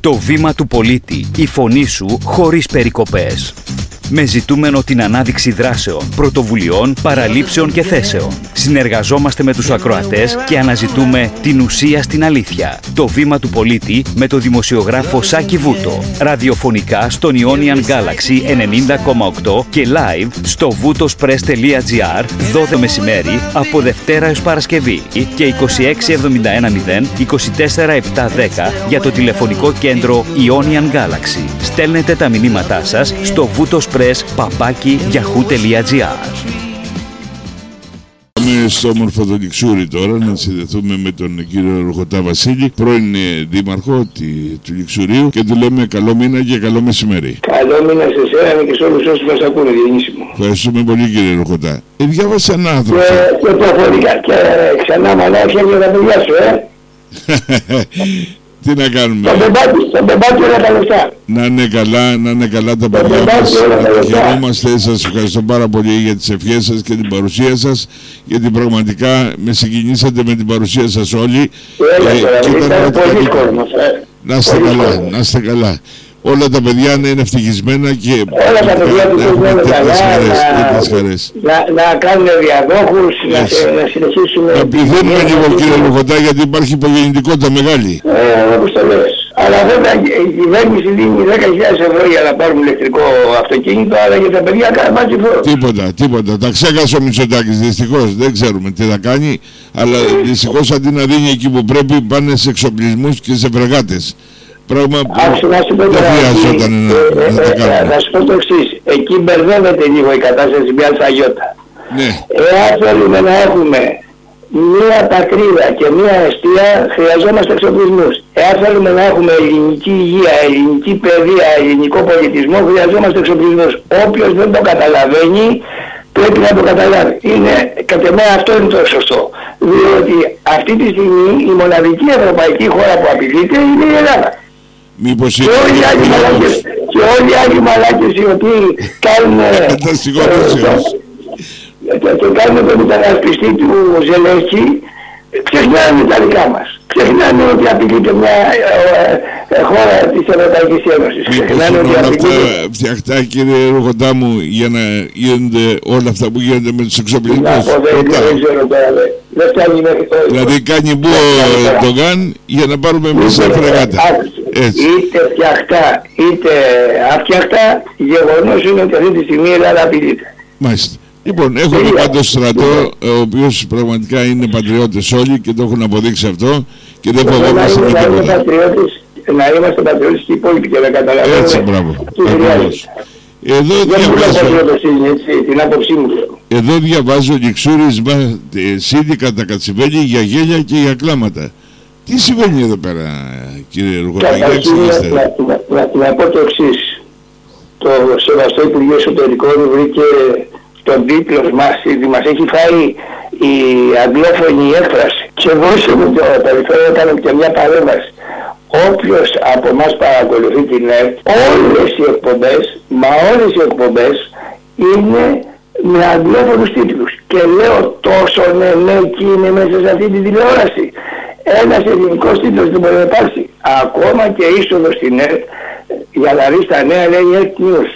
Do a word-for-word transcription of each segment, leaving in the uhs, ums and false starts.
Το βήμα του πολίτη, η φωνή σου χωρίς περικοπές. Με ζητούμενο την ανάδειξη δράσεων, πρωτοβουλειών, παραλήψεων και θέσεων. Συνεργαζόμαστε με τους ακροατές και αναζητούμε την ουσία στην αλήθεια. Το βήμα του πολίτη με το δημοσιογράφο Σάκη Βούτο. Ραδιοφωνικά στον Ionian Galaxy ενενήντα κόμμα οκτώ και live στο βουτοσπρες τελεία τζι άρ δώδεκα μεσημέρι από Δευτέρα έως Παρασκευή και είκοσι έξι εβδομήντα ένα μηδέν είκοσι τέσσερα επτακόσια δέκα για το τηλεφωνικό κέντρο Ionian Galaxy. Στέλνετε τα μηνύματά σας στο βουτοσπρες παπάκι γιαχού τελεία τζι άρ. Πάμε στο όμορφο το Λιξούρι τώρα να συνδεθούμε με τον κύριο Ρουχωτά Βασίλη, πρώην δήμαρχο του Λιξουρίου, και του λέμε καλό μήνα και καλό μεσημέρι. Καλό μήνα σε εσένα και σε όλους όσους μας ακούνε, Διονύσιμο. Ευχαριστούμε πολύ, κύριε Ρουχωτά. Ε, διάβασα ένα άνθρωπο. Και, και προφορικά και ξανά μαλάκια για τα παιδιά σου, ε. Τι να κάνουμε. Το μπεμπάκι, το μπεμπάκι όλα τα λεφτά. Να είναι καλά, να είναι καλά τα παιδιά μας. Χαιρόμαστε, σας ευχαριστώ πάρα πολύ για τις ευχές σας και την παρουσία σας, γιατί πραγματικά με συγκινήσατε με την παρουσία σας όλοι. Ήταν πολύ κόσμος. Να είστε καλά, να είστε καλά. Όλα τα παιδιά να είναι ευτυχισμένα και όλα τα παιδιά που έχουν τέτοιες χαρές. Να, να κάνουν διαδόχους, να, να συνεχίσουμε. Να πληθύνουμε λίγο, κύριε Ρουχωτά, γιατί υπάρχει υπογεννητικότητα μεγάλη. Ε, όπως το λες. Αλλά βέβαια η κυβέρνηση δίνει δέκα χιλιάδες ευρώ για να πάρουν ηλεκτρικό αυτοκίνητο, αλλά για τα παιδιά κάνει φόρο. Τίποτα, τίποτα. Τα ξέχασε ο Μητσοτάκης, δυστυχώς. Δεν ξέρουμε τι θα κάνει, αλλά δυστυχώς αντί να δίνει εκεί που πρέπει, πάνε σε εξοπλισμούς και σε φρεγάτες. Πράγμα που δεν χρειαζόταν να, ε, να τα κάνουμε. Θα σου πω το εξής. Εκεί μπερδεύεται λίγο η κατάσταση μια αλφαγιώτα. Ναι. Εάν θέλουμε να έχουμε μία πατρίδα και μία αιστεία, χρειαζόμαστε εξοπλισμούς. Εάν θέλουμε να έχουμε ελληνική υγεία, ελληνική παιδεία, ελληνικό πολιτισμό, χρειαζόμαστε εξοπλισμούς. Όποιος δεν το καταλαβαίνει, πρέπει να το καταλάβει. Είναι, κατά μένα αυτό είναι το σωστό. Διότι αυτή τη στιγμή η μοναδική ευρωπαϊκή χώρα που απειλείται είναι η Ελλάδα. Μήπως και, όλοι οι άλλοι μαλάκες, και όλοι οι άλλοι μαλάκες οι οποίοι κάνουν και, και κάνουν τον υπερασπιστή του Ζελένσκι, ξεχνάνε τα δικά μας. Ξεχνάνε ότι απειλείται μια ε, ε, χώρα της Ευρωπαϊκής Ένωσης. Μήπως είναι όλα αυτά φτιαχτά, κύριε Ρουχωτά μου, για να γίνονται όλα αυτά που γίνονται με τους εξοπλισμούς. Δεν ξέρω τώρα, δεν φτάνει μέχρι τώρα. Δηλαδή κάνει μπου το γκάν για να πάρουμε εμείς σε φρεγάτα. Είτε φτιαχτά είτε αφτιαχτά, γεγονός είναι ότι αυτή τη στιγμή η Ελλάδα απειλείται. Μάλιστα. Λοιπόν, έχουμε πάντως στρατό, ο οποίος πραγματικά είναι πατριώτες όλοι και το έχουν αποδείξει αυτό και δεν φοβόμαστε με τίποτα. Να είμαστε πατριώτες και οι υπόλοιποι και να καταλαβαίνουμε. Έτσι, μπράβο. Εδώ διαβάζω, την άποψή μου. εδώ διαβάζω Λιξούρις σύνδικα τα κατσιβέλη για γέλια και για κλάματα. Τι συμβαίνει εδώ πέρα, κύριε Ρουχωτά, για εξηγήστε. Να πω το εξής. Το σεβαστό Υπουργείο Εσωτερικών βρήκε τον τίτλο μας, μας έχει φάει η αγγλόφωνη έκφραση. Και εγώ σε το περιφέρειο έκανα και μια παρέμβαση. Όποιος από εμάς παρακολουθεί την ΕΡΤ, όλες οι εκπομπές, μα όλες οι εκπομπές είναι με αγγλόφωνους τίτλους. Και λέω τόσο ναι, ναι, και είναι μέσα σε αυτή τη τηλεόραση. Ένας ελληνικός τίτλος δεν μπορεί να υπάρξει. Ακόμα και είσοδο στην ΕΡΤ, για να δεις τα νέα λέει ΕΡΤ News.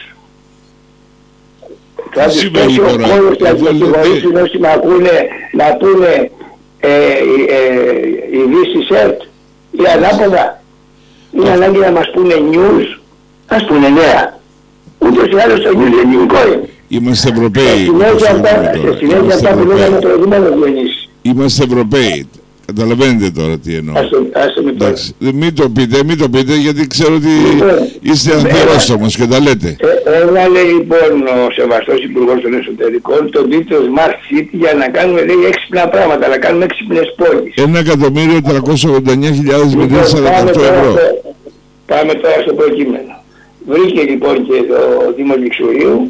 Θα τους πέσει ο κόλλος και θα συμφωνήσουν όσοι να ακούνε, να πούνε ε, ε, η Δύση ΕΡΤ ή ανάποδα. Είναι ανάγκη να μας πούνε news, ας πούνε νέα. Ούτως ή άλλως το news ελληνικό είναι. Είμαστε Ευρωπαίοι. Σε συνέχεια αυτά που λέγαμε προηγουμένως, Διονύση. Είμαστε Ευρωπαίοι. Καταλαβαίνετε τώρα τι εννοώ. Άσε με τώρα. Μην το πείτε, μην το πείτε, γιατί ξέρω ότι είστε ανθερόστομος και τα λέτε. Έβαλε λοιπόν ο σεβαστός Υπουργός των Εσωτερικών τον τίτλο Smart City για να κάνουμε, λέει, έξυπνα πράγματα, να κάνουμε έξυπνες πόλεις. Ένα εκατομμύριο τριακόσιες ογδόντα εννιά χιλιάδες μηδέν σαράντα οκτώ ευρώ. Πάμε τώρα στο προκείμενο. Βρήκε λοιπόν και το Δήμος Λιξουρίου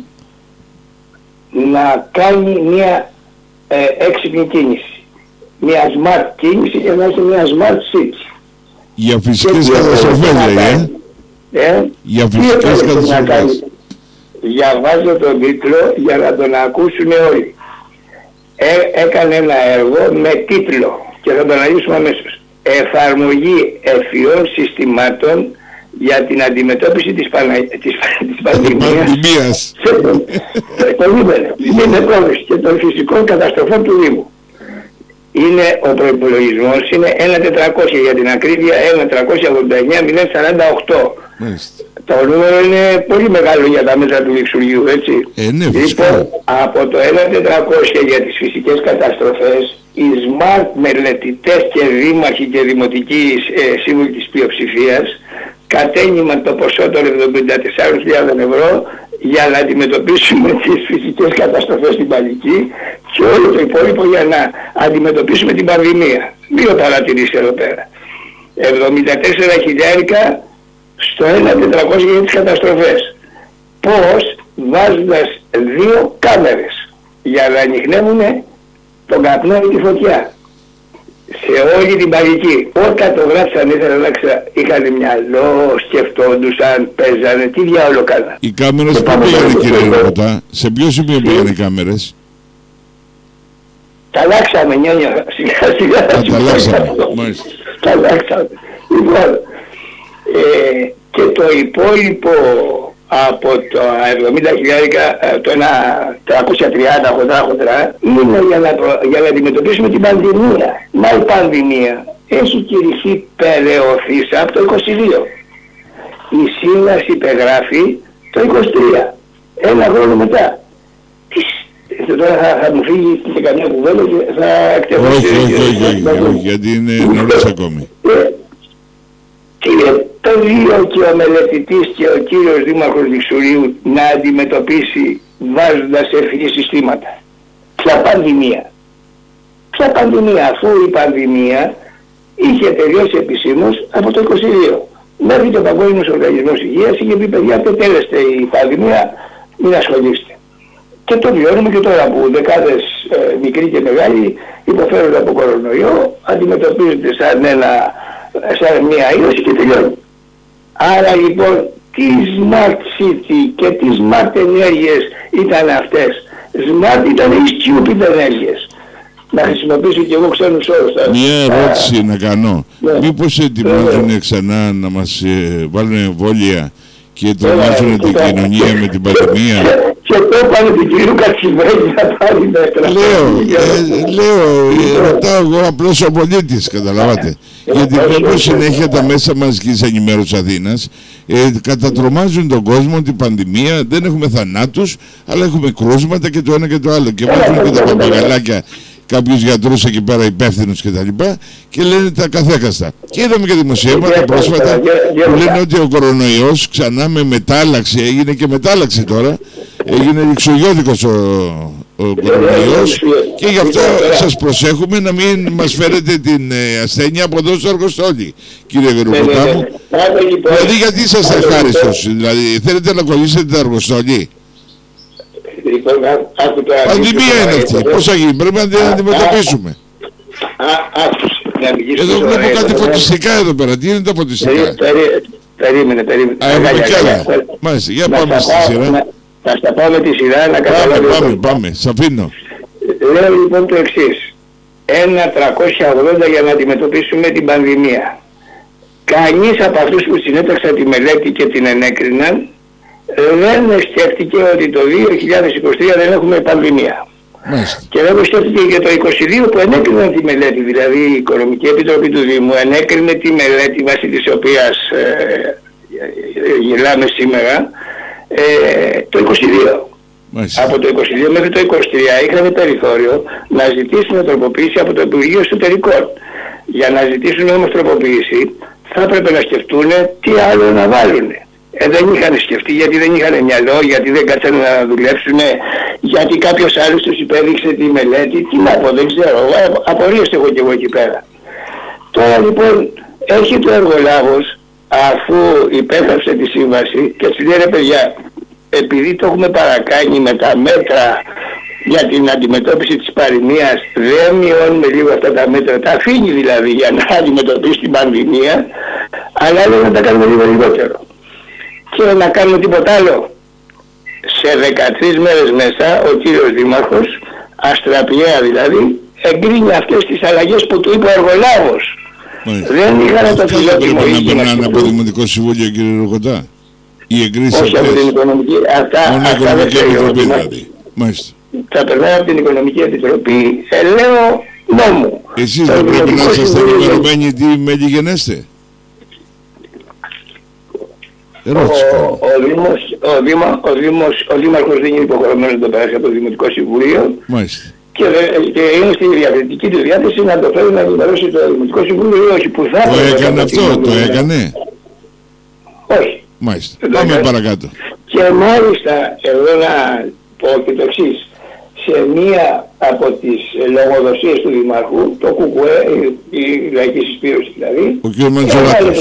να κάνει μια ε, έξυπνη κίνηση. Μια smart κίνηση και να είσαι μια smart city. Για φυσικές καταστροφές λέγε. Ε? Για φυσικές καταστροφές. Διαβάζω τον τίτλο για να τον ακούσουν όλοι. Ε, έκανε ένα έργο με τίτλο και θα τον αναλύσουμε αμέσως. Εφαρμογή ευφυών συστημάτων για την αντιμετώπιση της, πανα... της... της πανδημίας και των φυσικών καταστροφών του Δήμου. Είναι ο προϋπολογισμός, είναι ένα τετρακόσια για την ακρίβεια, ένα τριακόσια ογδόντα εννέα χιλιάδες σαράντα οκτώ. Το νούμερο είναι πολύ μεγάλο για τα μέτρα του Λειξουργείου, έτσι. Ε, ναι, λοιπόν, από το ένα τετρακόσια για τις φυσικές καταστροφές, οι smart μελετητές και δήμαρχοι και δημοτικοί ε, σύμβουλοι της πλειοψηφίας κατένυμαν το ποσό των εβδομήντα τεσσάρων χιλιάδων ευρώ για να αντιμετωπίσουμε τις φυσικές καταστροφές στην Παλική και όλο το υπόλοιπο για να αντιμετωπίσουμε την πανδημία. Δύο παρατηρήσεις εδώ πέρα. εβδομήντα τέσσερα χιλιάρικα στο ένα τετρακόσια για τις καταστροφές. Πώς, βάζοντας δύο κάμερες για να ανιχνεύουν τον καπνό ή τη φωτιά σε όλη την Παλική. Όταν το γράψαν ήθελα να ξέρω, είχαν μυαλό, σκεφτόντουσαν, παίζανε, τι διάολο κάνα. Οι κάμερες πού πήγανε, κύριε Ρωτά, σε ποιο σημείο πήγανε οι κάμερες? Τα αλλάξαμε, νιόνια, σιγά σιγά. Τα αλλάξαμε, μάλιστα. Τα αλλάξαμε. Λοιπόν, ε, και το υπόλοιπο από το εβδομήντα χιλιάδες, το ένα τριακόσια τριάντα χοντρά χοντρά, είναι για να, για να αντιμετωπίσουμε την πανδημία. Μα η πανδημία έχει κηρυχθεί περαιωθήσα από το είκοσι δύο. Η σύμβαση υπεγράφει το είκοσι τρία, ένα χρόνο μετά. Τώρα θα, θα μου φύγει και καμιά κουβέντα και θα εκτελέσω. Όχι, όχι, όχι, όχι, γιατί είναι νωρίς ακόμη. Κύριε, το δύο και ο μελετητής και ο κύριος Δήμαρχος Λειξουργείου να αντιμετωπίσει βάζοντας ευφυή συστήματα. Ποια πανδημία? Ποια πανδημία, αφού η πανδημία είχε τελειώσει επισήμως από το είκοσι δύο. Μέχρι το Παγκόσμιος Οργανισμός Υγείας είχε πει, παιδιά, τέλεστε η πανδημία, μην ασχολείστε. Και το βιώνουμε και τώρα που δεκάδες ε, μικροί και μεγάλοι υποφέρονται από κορονοϊό, αντιμετωπίζονται σαν, ένα, σαν μια είδωση και τελειώνει. Άρα λοιπόν, τι smart city και τι smart ενέργειες ήταν αυτές? Smart ήταν οι stupid ενέργειες. Να χρησιμοποιήσω και εγώ ξένους όρους. Μια ερώτηση να κάνω. Ναι. Μήπως ετοιμάζουν ναι. ξανά να μας ε, βάλουν εμβόλια και τρομάζουν την κοινωνία με την πανδημία? Και το έπανε την κυρίου Κατσιβέλη να πάρει μέτρα. Λέω, ε, λέω, ε, ρωτάω εγώ απλώς ο πολίτης, καταλάβατε. Γιατί βλέπω συνέχεια τα μέσα μαζικής ενημέρωσης Αθήνας ε, κατατρομάζουν τον κόσμο την πανδημία, δεν έχουμε θανάτους, αλλά έχουμε κρούσματα και το ένα και το άλλο. Και βάζουν και τα παπαγαλάκια κάποιους γιατρούς εκεί πέρα υπεύθυνους και τα λοιπά και λένε τα καθέκαστα. Και είδαμε και δημοσιεύματα πρόσφατα που λένε ότι ο κορονοϊός ξανά με μετάλλαξη, έγινε και μετάλλαξη τώρα, έγινε λειξογιώτικος ο, ο κορονοϊός και γι' αυτό σας προσέχουμε να μην μας φέρετε την ε, ασθένεια από εδώ στο Αργοστόλι, κύριε Γερουποτά μου. Δηλαδή γιατί είσαστε ευχάριστος, δηλαδή θέλετε να κολλήσετε την Αργοστόλι? Πανδημία είναι αυτή, πώς θα γίνει, πρέπει να την αντιμετωπίσουμε. Εδώ βλέπω κάτι φωτιστικά εδώ πέρα, τι είναι τα φωτιστικά? Περίμενε, περίμενε. Α, έχουμε κι άλλα. Μάλιστα, για πάμε στη σειρά. Θα στα πάμε τη σειρά να καταλάβετε. Πάμε, πάμε, πάμε, σ' αφήνω. Λέω λοιπόν το εξής. Ένα τριακόσια ογδόντα για να αντιμετωπίσουμε την πανδημία. Κανείς από αυτούς που συνέταξαν τη μελέτη και την ενέκριναν δεν σκέφτηκε ότι το δύο χιλιάδες είκοσι τρία δεν έχουμε πανδημία. Μάλιστα. Και δεν σκέφτηκε και το είκοσι δύο που ενέκριναν τη μελέτη, δηλαδή η Οικονομική Επιτροπή του Δήμου ενέκρινε τη μελέτη βάσει της οποίας ε, γελάμε σήμερα ε, το είκοσι δύο. Μάλιστα. Από το είκοσι δύο μέχρι το είκοσι τρία είχαν περιθώριο να ζητήσουν τροποποίηση από το Υπουργείο Εσωτερικών. Για να ζητήσουν όμως τροποποίηση θα έπρεπε να σκεφτούν τι άλλο να βάλουν. Ε, δεν είχαν σκεφτεί γιατί δεν είχαν μυαλό, γιατί δεν κάτσανε να δουλέψουν, γιατί κάποιος άλλος τους υπέδειξε τη μελέτη. Τι να πω, δεν ξέρω, απορίες έχω και εγώ εκεί πέρα. Τώρα λοιπόν έρχεται ο εργολάβος αφού υπέγραψε τη σύμβαση και έτσι λέει, ρε παιδιά, επειδή το έχουμε παρακάνει με τα μέτρα για την αντιμετώπιση της πανδημίας, δεν μειώνουμε λίγο αυτά τα μέτρα, τα αφήνει δηλαδή για να αντιμετωπίσει την πανδημία, αλλά λέει να τα κάνουμε λίγο λιγότερο. Και να κάνουμε τίποτα άλλο. Σε δεκατρείς μέρες μέσα ο κύριος Δήμαρχος, αστραπιαία δηλαδή, εγκρίνει αυτές τις αλλαγές που του είπε ο εργολάβος. Δεν είχαν το φιλότιμο. Πρέπει να περνάνε από Δημοτικό Συμβούλιο, κύριε Ροκοτά. Οι εγκρίσεις όχι από την Οικονομική, αυτά, μόνο αυτά δεν Επιτροπή δηλαδή. Μάλιστα. Θα περνάει από την Οικονομική Επιτροπή, ελέω νόμου. Εσείς δεν πρέπει να είσαστε ενημερωμένοι τι μέλη γενέστε. Ερώτηση. Ο, ο, Δήμος, ο, Δήμα, ο, Δήμος, ο Δήμαρχος δεν είναι υποχρεωμένος να το περάσει από το Δημοτικό Συμβούλιο. Μάλιστα. Και, και είναι στη διακριτική του διάθεση να το φέρει να το περάσει το Δημοτικό Συμβούλιο ή όχι. Που θα το έκανε αυτό, το έκανε. Όχι. Μάλιστα. Πάμε έκανε. Παρακάτω. Και μάλιστα εδώ να πω και το εξής. Σε μία από τις λογοδοσίες του Δημάρχου, το ΚΚΕ, η, η Λαϊκή Συσπήρωση δηλαδή, ο κ. Μαντζολάκης.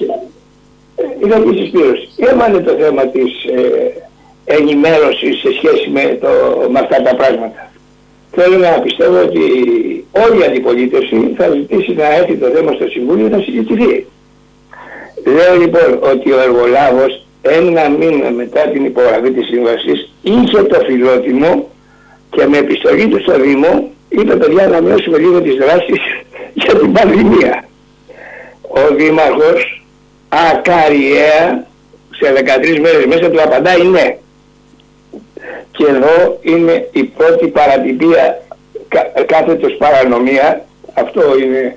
Η Λαϊκή Συσπήρωση έβαλε το θέμα της ε, ενημέρωσης σε σχέση με, το, με αυτά τα πράγματα. Θέλω να πιστεύω ότι όλη η αντιπολίτευση θα ζητήσει να έρθει το θέμα στο Συμβούλιο να συζητηθεί. Λέω λοιπόν ότι ο εργολάβος ένα μήνα μετά την υπογραφή της σύμβασης είχε το φιλότιμο και με επιστολή του στο Δήμο είπε παιδιά να μειώσουμε λίγο τις δράσεις για την πανδημία. Ο Δήμαρχος ακαριέα σε δεκατρείς μέρες μέσα του απαντάει ναι. Και εδώ είναι η πρώτη παρατυπία κα, κάθετος παρανομία, αυτό είναι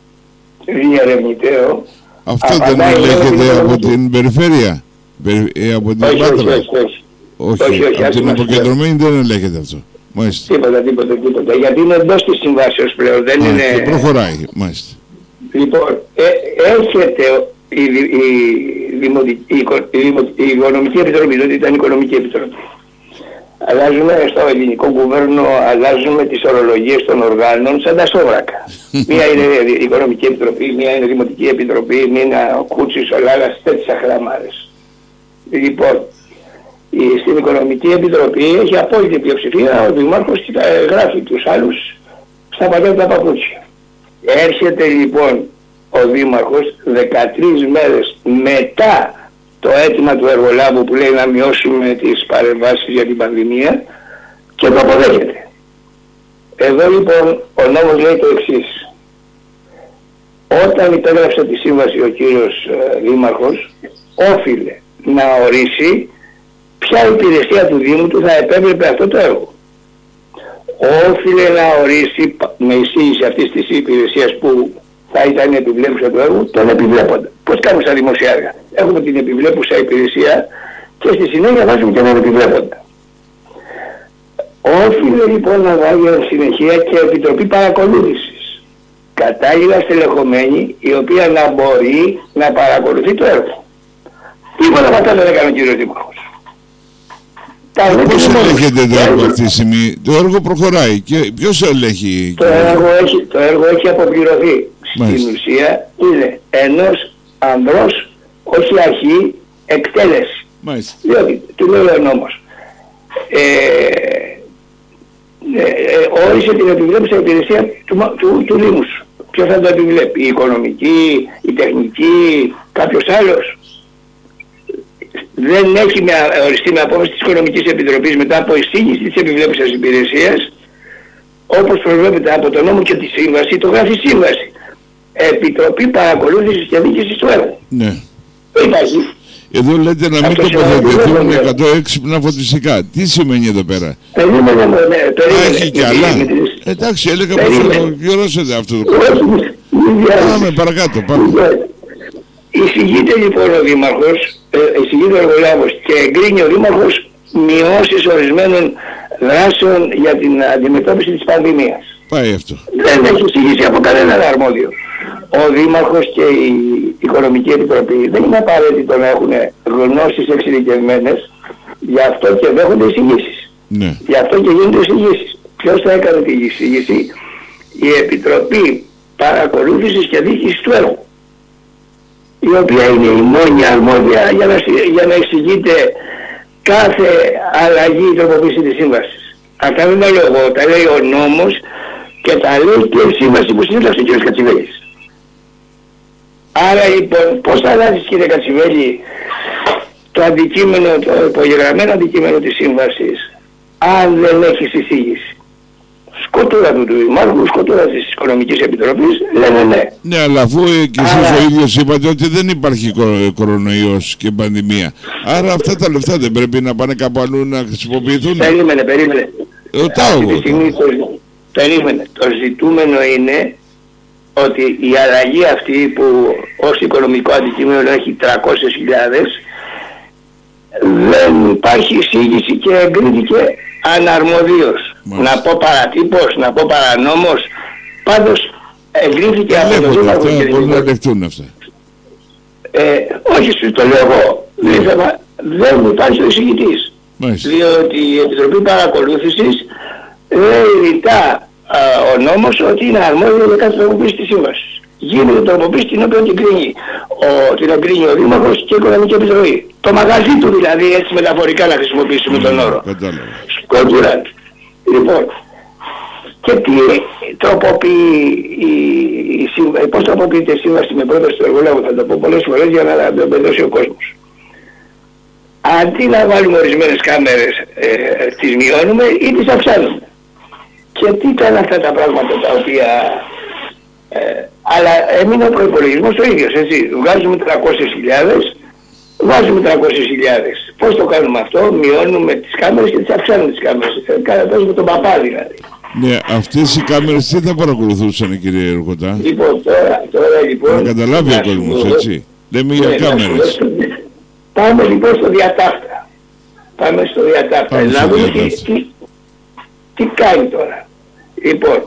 διερευνητέο. Αυτό δεν ελέγχεται από την περιφέρεια, ε, από την όχι, Πάτρα. Όχι, όχι, όχι. Όχι, όχι, όχι από την αποκεντρωμένη δεν ελέγχεται αυτό. Μάλιστα. Τίποτα, τίποτα, τίποτα. Γιατί είναι εντός της συμβάσεως πλέον, δεν Α, είναι... Και προχωράει, μάλιστα. Λοιπόν, ε, έρχεται η, η, η, η, η, η Οικονομική Επιτροπή, δηλαδή ήταν η Οικονομική Επιτροπή. Αλλάζουμε στο ελληνικό κουβέρνο, αλλάζουμε τις ορολογίες των οργάνων σαν τα σόβρακα. Μία είναι η Οικονομική Επιτροπή, μία είναι η Δημοτική Επιτροπή, μία είναι ο Κούτσης, ο Λάγας, τέτοιες αχλαμάρες. Λοιπόν, στην Οικονομική Επιτροπή έχει απόλυτη πλειοψηφία, ο Δημάρχος γράφει τους άλλους στα παλιά τα παπούτσια. Έρχεται λοιπόν ο Δήμαρχος δεκατρείς μέρες μετά το αίτημα του εργολάβου που λέει να μειώσουμε τις παρεμβάσεις για την πανδημία και το αποδέχεται. Εδώ λοιπόν ο νόμος λέει το εξής. Όταν υπέγραψε τη σύμβαση ο κύριος ε, Δήμαρχος όφιλε να ορίσει ποια υπηρεσία του Δήμου του θα επέβλεπε αυτό το έργο. Όφιλε να ορίσει με εισήγηση αυτής της υπηρεσίας που θα ήταν η επιβλέπουσα του έργου, τον επιβλέποντα. Πώς κάνουμε στα δημοσία έργα. Έχουμε την επιβλέπουσα υπηρεσία και στη συνέχεια βάζουμε και έναν επιβλέποντα. Όφιλε λοιπόν να βάλει συνεχεία και επιτροπή παρακολούθησης. Κατάλληλα στελεχωμένη, η οποία να μπορεί να παρακολουθεί το έργο. Τίποτα από αυτά δεν έκανε ο κύριος Δήμαρχος. Πώς ελέγχεται το έργο αυτή τη στιγμή? Το έργο προχωράει και ποιος ελέγχει? Το έργο έχει, το έργο έχει αποπληρωθεί. Μάλιστα. Στην ουσία είναι ενός ανδρός, όχι αρχή, εκτέλεση. Μάλιστα. Διότι του λέει ο νόμος. Ε, ε, ε, όρισε την επιβλέπουσα υπηρεσία του, του, του Δήμου σου. Ποιος θα το επιβλέπει? Η οικονομική, η τεχνική, κάποιος άλλος? Δεν έχει με, οριστεί με απόφαση της Οικονομικής Επιτροπής μετά από εισήγηση της επιβλέπουσας υπηρεσίας, όπως προβλέπεται από τον νόμο και τη σύμβαση, το γράφει σύμβαση. Επιτροπή Παρακολούθησης και Δίκησης του έργου. Ναι. Υπάρχει. Εδώ λέτε να μην τοποθετηθούν εκατό έξυπνα φωτιστικά. Τι σημαίνει εδώ πέρα? Περίμενε, ναι, περίμενε. Έχει κι άλλα. Εντάξει, έλεγα πως θα το γιορώσετε αυτό το πράγμα. Πάμε παρακάτω, πάμε. Εισηγείται λοιπόν ο Δήμαρχος, ε, εισηγείται ο εργολάβος και εγκρίνει ο Δήμαρχος μειώσεις ορισμένων δράσεων για την αντιμετώπιση της πανδημίας. Πάει αυτό. Δεν έχει εισηγήσει από κανέναν αρμόδιο. Ο Δήμαρχος και η Οικονομική Επιτροπή δεν είναι απαραίτητο να έχουν γνώσεις εξειδικευμένες, γι' αυτό και δέχονται εισηγήσεις. Ναι. Γι' αυτό και γίνονται εισηγήσεις. Ποιος θα έκανε την εισηγήση? Η Επιτροπή Παρακολούθησης και Δίκησης του έργου, η οποία είναι η μόνη αρμόδια για να, για να εξηγείται κάθε αλλαγή ή τροποποίηση της σύμβασης. Αυτά δεν τα λέω εγώ, τα λέει ο νόμος και τα λέει και η σύμβαση που συνήθως ο κ. Κατσιβέλης. Άρα λοιπόν πώς θα αλλάζεις, κύριε Κατσιβέλη, το αντικείμενο, το υπογεγραμμένο αντικείμενο της σύμβασης, αν δεν έχεις εισήγηση? σκοτούρα του Δημάρχου, σκοτούρα της Οικονομικής Επιτροπής, λένε ναι. Ναι, αλλά αφού και εσείς Άρα... ο ίδιος είπατε ότι δεν υπάρχει κορονοϊός και πανδημία. Άρα αυτά τα λεφτά δεν πρέπει να πάνε κάπου αλλού να χρησιμοποιηθούν. Περίμενε, περίμενε. Ρωτάω εγώ. Το, περίμενε. Το ζητούμενο είναι ότι η αλλαγή αυτή που ως οικονομικό αντικείμενο έχει τριακόσιες χιλιάδες, δεν υπάρχει εισήγηση και εγκρίθηκε αναρμοδίως. Μάλιστα. Να πω παρατύπως, να πω παρανόμως, πάντως εγκρίθηκε από το Δήμαρχο και την Μπορεί να ελεγχθούν αυτά. Ε, όχι σου το λέω εγώ, yeah. δεν υπάρχει ο εισηγητής. Διότι η Επιτροπή Παρακολούθησης λέει ρητά ο νόμος ότι είναι αρμόδιο για κάθε τροποποίηση της σύμβασης. Γίνεται τροποποίηση την οποία την κρίνει ο, την εγκρίνει ο Δήμαρχος και η Οικονομική Επιτροπή. Το μαγαζί του δηλαδή, έτσι μεταφορικά να χρησιμοποιήσουμε τον όρο. Σκοτούρα. Λοιπόν, και τι τροποποιεί η, η, πώς τροποποιείται η σύμβαση με πρόταση του εργολάβου, θα το πω πολλές φορές για να το μπεδώσει ο κόσμος. Αντί να βάλουμε ορισμένες κάμερες, ε, τις μειώνουμε ή τις αυξάνουμε. Και τι ήταν αυτά τα πράγματα τα οποία... Ε, αλλά έμεινε ο προϋπολογισμός το ίδιος, έτσι. Βγάζουμε τριακόσιες χιλιάδες, βάζουμε τριακόσιες χιλιάδες. Πώς το κάνουμε αυτό? Μειώνουμε τις κάμερες και τις αυξάνουμε τις κάμερες. Παίζουμε τον παπά δηλαδή. Ναι, αυτές οι κάμερες τι θα παρακολουθούσαν, κύριε Ερκωτά? Λοιπόν, τώρα, τώρα λοιπόν... Να καταλάβει ο κόσμος, έτσι. Λέμε για κάμερες. Πάμε λοιπόν στο διατάφτα. Πάμε στο διατάφτα. Να δούμε τι, τι, τι κάνει τώρα. Λοιπόν,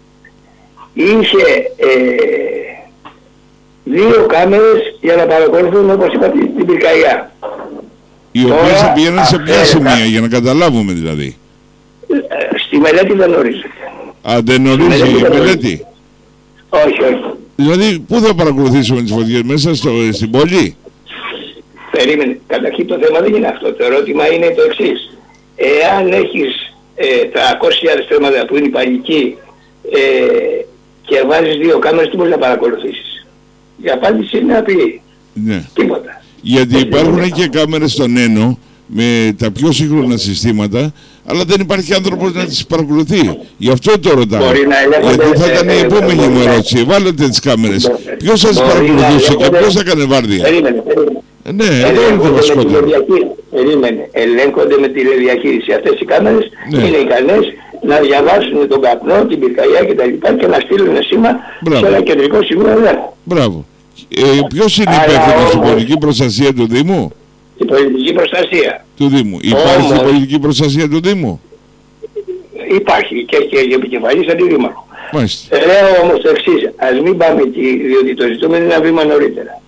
είχε ε, δύο κάμερες για να παρακολουθούν, όπως είπα, την, την πυρκαγιά. Οι οποίες θα πηγαίνουν σε ποια σημεία, για να καταλάβουμε δηλαδή? Ε, στη μελέτη δεν ορίζεται. Α, δεν ορίζει η μελέτη? Όχι, όχι. Δηλαδή, πού θα παρακολουθήσουμε τις φωτιές, μέσα στο, στην πόλη? Περίμενε. Καταρχήν το θέμα δεν είναι αυτό. Το ερώτημα είναι το εξής. Εάν έχεις ε, τριακόσιες χιλιάδες θέματα που είναι υπαλληλικοί ε, και βάζεις δύο κάμερες, τι μπορείς να παρακολουθήσεις? Η απάντηση είναι απλή. Ναι. Τίποτα. Γιατί υπάρχουν και κάμερες στον Ένο με τα πιο σύγχρονα συστήματα, αλλά δεν υπάρχει άνθρωπος να τις παρακολουθεί. Γι' αυτό το ρωτάω. Γιατί θα ήταν η επόμενη μου ερώτηση. Βάλετε τις κάμερες. Ποιος θα τις παρακολουθούσε και ποιος θα έκανε βάρδια? Περίμενε, περίμενε. Ναι, εδώ είναι το βασικότερο. Περίμενε. Ελέγχονται με τηλεδιαχείριση. Αυτές οι κάμερες ναι. είναι ικανές να διαβάσουν τον καπνό, την πυρκαγιά κτλ. Και να στείλουν σήμα σε ένα κεντρικό σημείο ελέγχου. Μπράβο. Ε, ποιος είναι υπεύθυνος στην πολιτική προστασία του Δήμου? Η πολιτική προστασία. Του Δήμου. Υπάρχει η πολιτική προστασία του Δήμου? Υπάρχει και, και η επικεφαλής αντιδήμαρχο. Μάλιστα. Λέω όμως το εξής. Ας μην πάμε εκεί, διότι το ζητούμε είναι ένα βήμα νωρίτερα.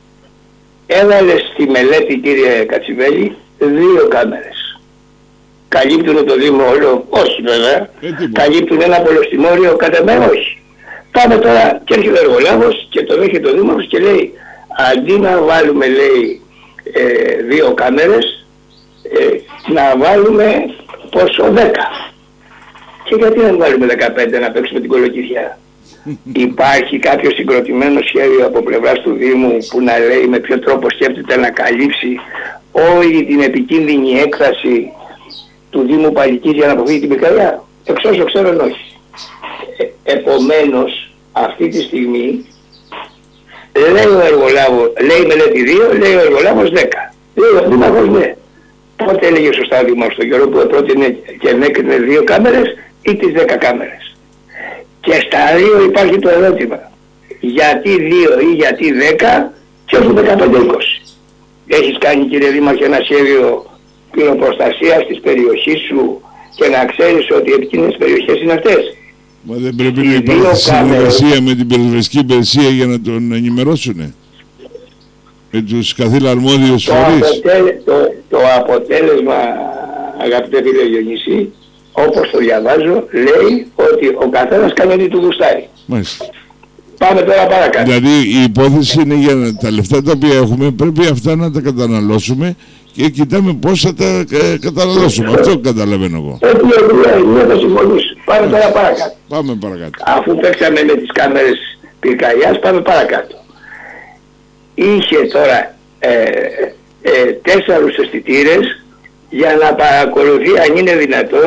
Έβαλε στη μελέτη, κύριε Κατσιβέλη, δύο κάμερες. Καλύπτουν το Δήμο όλο? Όχι βέβαια. Ε, Καλύπτουν ένα πολλοστιμόριο? Κατά μένα όχι. Πάμε τώρα και έρχεται ο εργολάβος και το δέχεται ο Δήμαρχος και λέει, αντί να βάλουμε, λέει, ε, δύο κάμερες, ε, να βάλουμε πόσο δέκα. Και γιατί να βάλουμε δεκαπέντε να παίξουμε την κολοκυθιά? Υπάρχει κάποιο συγκροτημένο σχέδιο από πλευράς του Δήμου που να λέει με ποιο τρόπο σκέφτεται να καλύψει όλη την επικίνδυνη έκταση του Δήμου Παλικής για να αποφύγει την πυρκαγιά? Εξ όσο ξέρω όχι. Ε, επομένως αυτή τη στιγμή λέει ο εργολάβος, λέει μελέτη δύο, λέει ο εργολάβος δέκα. Λέει ο Δήμαρχος ναι. Πότε έλεγε σωστά ο Δήμαρχος τον καιρό που πρότεινε και ενέκρινε δύο κάμερες ή τις δέκα κάμερες? Και στα δύο υπάρχει το ερώτημα. Γιατί δύο ή γιατί δέκα και όχι δεκαπέντε είκοσι? Έχεις κάνει, κύριε Δήμαρχε, ένα σχέδιο πυροπροστασίας της περιοχής σου και να ξέρεις ότι οι επικίνδυνες περιοχές είναι αυτές? Μα δεν πρέπει να υπάρχει συνεργασία με την πυροσβεστική υπηρεσία για να τον ενημερώσουνε? Με τους καθήλα αρμόδιους το φορείς. Αποτέλε, το, το αποτέλεσμα, αγαπητέ φίλε Διονύση, όπως το διαβάζω, λέει ότι ο καθένας κάνει ό,τι του γουστάρει. Μάλιστα. Πάμε τώρα παρακάτω. Δηλαδή η υπόθεση είναι για να, τα λεφτά τα οποία έχουμε πρέπει αυτά να τα καταναλώσουμε και κοιτάμε πώς θα τα ε, καταναλώσουμε. Αυτό καταλαβαίνω εγώ. Έτσι είναι, θα συμφωνήσω. Πάμε τώρα παρακάτω. Πάμε παρακάτω. Αφού παίξαμε με τις κάμερες πυρκαγιάς, πάμε παρακάτω. Είχε τώρα ε, ε, τέσσερους αισθητήρες για να παρακολουθεί, αν είναι δυνατόν,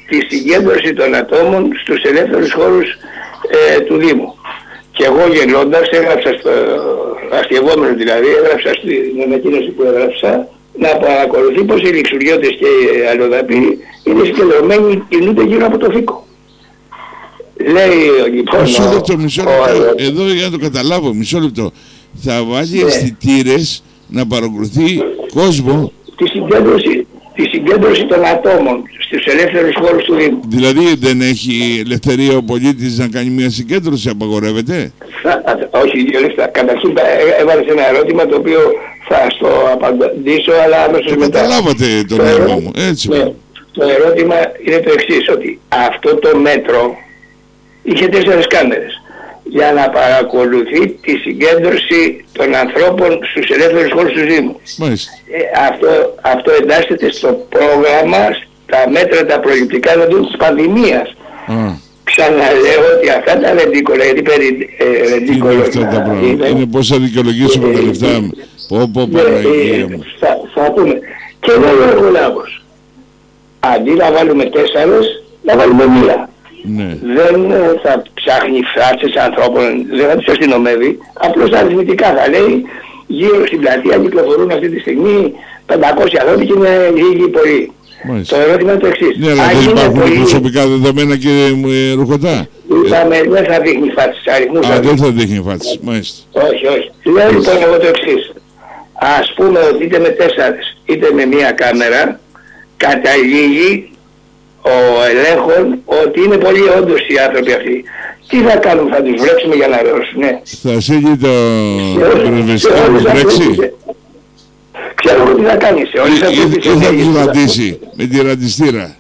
τη συγκέντρωση των ατόμων στους ελεύθερους χώρους ε, του Δήμου. Και εγώ γελώντας έγραψα στο αστειευόμενο, δηλαδή έγραψα στην ανακοίνωση που έγραψα, να παρακολουθεί πως οι λειξουριώτες και οι αλλοδαποί είναι συγκεντρωμένοι, κινούνται γύρω από το Φοίκο. Λέει λοιπόν... Μισό λεπτό, μισό λεπτό. Εδώ για να το καταλάβω, μισό λεπτό. Θα βάλει ναι. αισθητήρες να παρακολουθεί κόσμο. Τη συγκέντρωση, τη συγκέντρωση των ατόμων στους ελεύθερους χώρους του Δήμου. Δηλαδή δεν έχει ελευθερία ο πολίτης να κάνει μια συγκέντρωση, απαγορεύεται? Θα, όχι, δύο λεπτά. Καταρχήν έβαλες ένα ερώτημα το οποίο θα στο απαντήσω, αλλά αμέσως μετά. Καταλάβατε τον το έργο μου, έτσι. Ναι, το ερώτημα είναι το εξής, ότι αυτό το μέτρο είχε τέσσερις κάμερες για να παρακολουθεί τη συγκέντρωση των ανθρώπων στους ελεύθερους χώρους του Δήμου. Ε, αυτό, αυτό εντάσσεται στο πρόγραμμα, στα μέτρα τα προληπτικά εναντίον της πανδημίας. Mm. Ξαναλέω ότι αυτά τα ρεντίκολα, γιατί περί ε, ρεντίκολα είναι αυτά τα πράγματα. Είναι, είναι πώς θα δικαιολογήσουμε ε, τα λεφτά μου. Πω πω Παναγία μου. Θα πούμε. Και λέει ο εργολάβος, αντί να βάλουμε τέσσερες, να βάλουμε μία. Ναι. Δεν θα ψάχνει φράτσες ανθρώπων, δεν θα τους αστυνομεύει, απλώς αριθμητικά θα λέει γύρω στην πλατεία κυκλοφορούν αυτή τη στιγμή πεντακόσιοι ανθρώποι και είναι λίγοι πολλοί. Μάλιστα. Το ερώτημα είναι το εξής. Ναι, αλλά δεν υπάρχουν πολύ... προσωπικά δεδομένα και ε, ρουχωτά. Είπαμε ε... δεν θα δείχνει φάτσες, αριθμούς. Α, δεν θα δείχνει φάτσες, μάλιστα. Όχι, όχι. Λέω λοιπόν εγώ το εξής. Ας πούμε ότι είτε με τέσσερις είτε με μία κάμερα καταλήγει ο ελέγχων ότι είναι πολύ όντως οι άνθρωποι αυτοί. Τι θα κάνουμε, θα τους βρέξουμε για να ρώσουν, ναι. Θα σίγει το πρεσβεστικό να τους βρέξει. Ξέρω εγώ τι θα κάνει σε όλες αυτές τις ενέργειες. Τι θα τους ραντίσει με τη ραντιστήρα.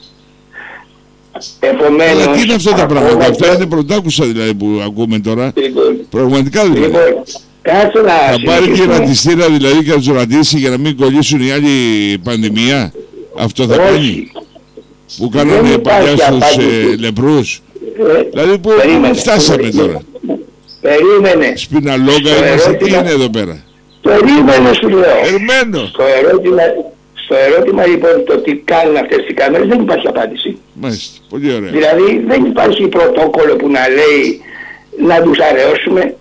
Επομένως... Αλλά τι είναι αυτά τα πράγματα, αυτά είναι πρωτάκουσα δηλαδή που ακούμε τώρα. Πραγματικά δηλαδή. Κάτσε να θα πάρει τη ραντιστήρα δηλαδή και να τους ραντίσει για να μην κολλήσουν οι άλλοι πανδημία. Αυτό θα κάνει. Που κάνανε παλιά στους ε, λεπρούς. Ε, δηλαδή που περίμενε, φτάσαμε περίμενε, τώρα. Περίμενε. Σπιναλόγκα είμαστε, τι είναι εδώ πέρα. Περίμενε σου λέω. Περιμένω. Στο ερώτημα, στο ερώτημα λοιπόν το τι κάνουν αυτές οι κάμερες δεν υπάρχει απάντηση. Μάλιστα, πολύ ωραία. Δηλαδή δεν υπάρχει πρωτόκολλο που να λέει να τους αραιώσουμε.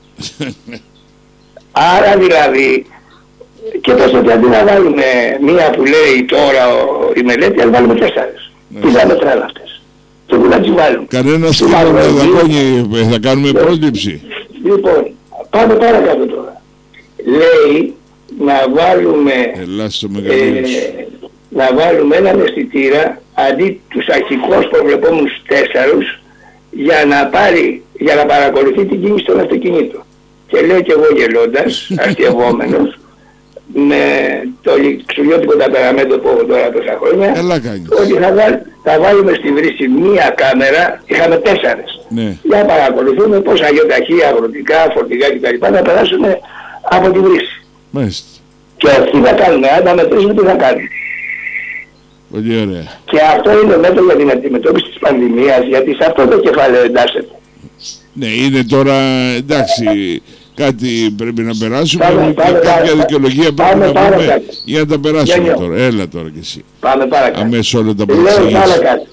Άρα δηλαδή και πες ότι αντί να βάλουμε μία που λέει τώρα η μελέτη, αν βάλουμε τέσσερις. Τι θα μετράνε αυτές. Και που να τις βάλουν. Κανένας δεν θα, θα κάνουμε πρόσληψη. Λοιπόν, πάμε παρακάτω τώρα. Λέει να βάλουμε, ε, να βάλουμε έναν αισθητήρα αντί τους αρχικώς προβλεπόμενους τέσσερους για να, πάρει, για να παρακολουθεί την κίνηση των αυτοκινήτων. Και λέω και εγώ γελώντας, αστειευόμενος, με το λιξουριώτικο ταπεραμέντο που έχω τώρα τόσα χρόνια, ότι θα, βάλ, θα βάλουμε στη βρύση μία κάμερα, είχαμε τέσσερες, ναι. για να παρακολουθούμε πόσα αγιοταχεία, αγροτικά, φορτηγά κτλ. Να περάσουν από τη βρύση. Μάλιστα. Και αυτοί θα κάνουν, αν τα μετρήσουμε τι θα κάνουν. Πολύ ωραία. Και αυτό είναι μέτρο για την αντιμετώπιση της πανδημίας, γιατί σε αυτό το κεφάλαιο εντάσσεται. Ναι, είναι τώρα, εντάξει, κάτι πρέπει να περάσουμε πάμε, και πάμε, κάποια πάμε, δικαιολογία πάμε, πρέπει να πούμε πάμε, για να τα περάσουμε για τώρα. Έλα τώρα κι εσύ. Πάμε παρακάτω. Αμέσως όλα τα παρακάτω.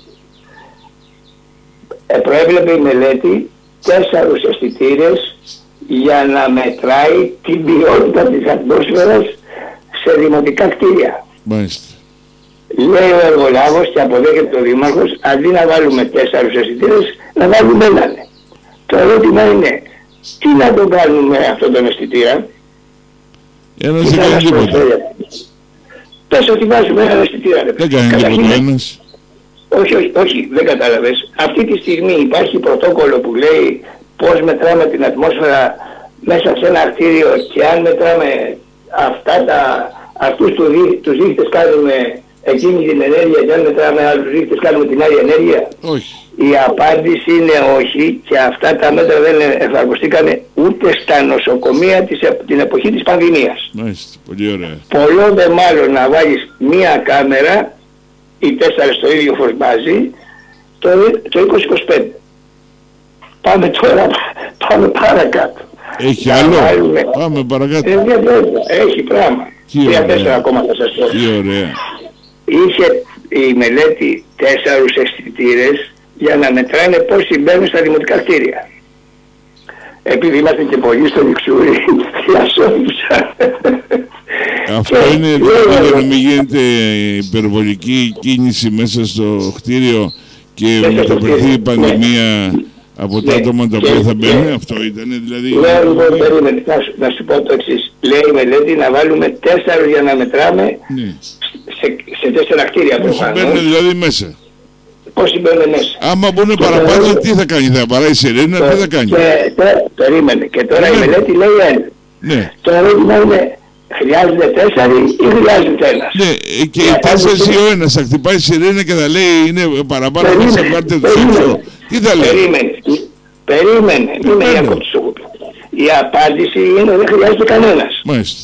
Ε, προέβλεπε η μελέτη τέσσερους αισθητήρες για να μετράει την ποιότητα της ατμόσφαιρας σε δημοτικά κτίρια. Μάλιστα. Λέει ο εργολάβος και αποδέχεται ο δήμαρχος, αντί να βάλουμε τέσσερους αισθητήρες, να βάλουμε έναν. Το ερώτημα είναι, τι να το κάνουμε αυτόν τον αισθητήρα. Ένας δεν κάνει τίποτα. Πες ότι βάζουμε έναν αισθητήρα. Δεν κάνει τίποτα ένας. Όχι, όχι, όχι, δεν κατάλαβες. Αυτή τη στιγμή υπάρχει πρωτόκολλο που λέει πώς μετράμε την ατμόσφαιρα μέσα σε ένα αρτήριο και αν μετράμε αυτά τα, αυτούς του δί, τους δείχτες κάνουμε εκείνη την ενέργεια και αν μετράμε άλλους δείχτες κάνουμε την άλλη ενέργεια. Όχι. Η απάντηση είναι όχι και αυτά τα μέτρα δεν εφαρμοστήκαν ούτε στα νοσοκομεία της, την εποχή της πανδημίας. Μάλιστα, πολύ ωραία. Πολλό δε μάλλον να βάλεις μία κάμερα ή τέσσερα στο ίδιο φως μαζί το, το είκοσι είκοσι πέντε. Πάμε τώρα, πάμε παρακάτω. Έχει άλλο, βάλουμε. Πάμε παρακάτω. Ε, έχει πράγμα. Τρία-τέσσερα ακόμα θα σας πω. Τι ωραία. Είχε η μελέτη τέσσερους αισθητήρες για να μετράνε πόσοι μπαίνουν στα δημοτικά κτίρια. Επειδή είμαστε και πολλοί στο Λιξούρι, διασώπησα. Αυτό είναι δηλαδή για να μην γίνεται υπερβολική κίνηση μέσα στο κτίριο και μεταφερθεί η πανδημία από τα άτομα τα οποία θα μπαίνουν. Αυτό ήταν δηλαδή... Λέω λοιπόν, περίμενε, να σου πω το εξής. Λέει η μελέτη να βάλουμε τέσσερα για να μετράμε σε, σε τέσσερα κτίρια προφανώς. Μπαίνουν δηλαδή μέσα. Πόσοι μπαίνουν μέσα. Άμα μπουν παραπάνω, τι θα κάνει, θα παράει σιρένα, τι θα κάνει. Και, τε, περίμενε. Και τώρα ναι. η μελέτη λέει ένα. Ναι. Το ερώτημα είναι, χρειάζεται τέσσερι ή χρειάζεται ένας. Ναι, και οι τέσσερις ή ο ένας θα χτυπάει σιρένα και θα λέει είναι παραπάνω, να σε πάρτε τους έξω. Τι θα λέει. Περίμενε. Περίμενε. Μην με διακόψεις ο κουπί. Η απάντηση είναι δεν χρειάζεται κανένας. Μάλιστα.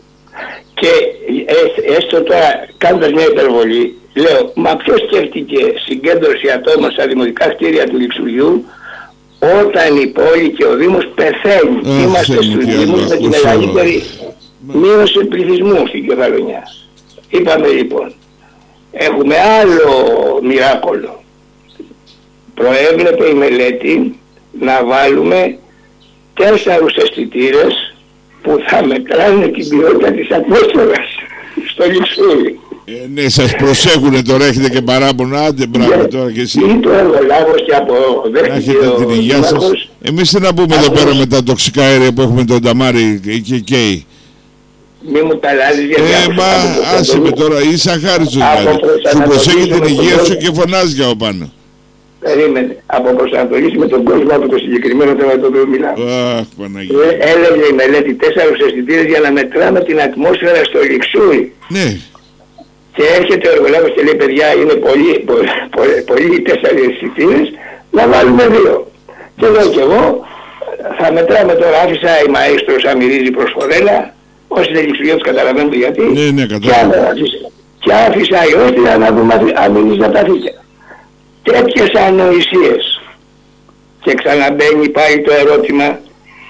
Και έστω τώρα κάνοντας μια υπερβολή, λέω, μα ποιος σκέφτηκε συγκέντρωση ατόμων στα δημοτικά κτίρια του Λιξουριού όταν η πόλη και ο Δήμος πεθαίνει. Ά, είμαστε στους Δήμους με τη μεγαλύτερη μείωση πληθυσμού στην Κεφαλονιά. Είπαμε λοιπόν, έχουμε άλλο μοιράκολο. Προέβλεπε η μελέτη να βάλουμε τέσσερους αισθητήρες που θα μετράνε την ποιότητα της ατμόσφαιρας στο Λιξούρι. Ε, ναι, σας προσέχουνε τώρα, έχετε και παράπονα, άντε μπράβο τώρα και εσύ. Ή το εργολάβος και αποδέχτηκε ο δήμαρχος. Εμείς τι να πούμε εδώ πέρα με τα τοξικά αέρια που έχουμε τον Ταμάρι και καίει. Μη μου τα λάζεις γιατί... Ε, μα άσε με τώρα, είσαι αχάριστος δηλαδή. Σου προσέχει την υγεία σου και φωνάζει για πάνω. Περίμενε. Από προσανατολίσουμε τον κόσμο από το συγκεκριμένο θέμα το οποίο μιλάμε. Αχ, Παναγία. Ε, έλεγε η μελέτη τέσσερους αισθητήρες για να μετράμε την ατμόσφαιρα στο Λιξούρι. Ναι. Και έρχεται ο εργολάβος και λέει παιδιά είναι πολύ, πολύ, πολύ, πολύ τέσσερις αισθητήρες, να βάλουμε δύο. Και λέω κι εγώ θα μετράμε τώρα, άφησα η μαέστρος να μυρίζει προς φορέλα, όσοι δεν Λιξουριώτες καταλαβαίνουν γιατί. Ναι, ναι, καταλαβαίνω. Και άφησα η όστια να δούμε αν μυρίζει τα παθήκια. Τέτοιες ανοησίες. Και ξαναμπαίνει πάλι το ερώτημα,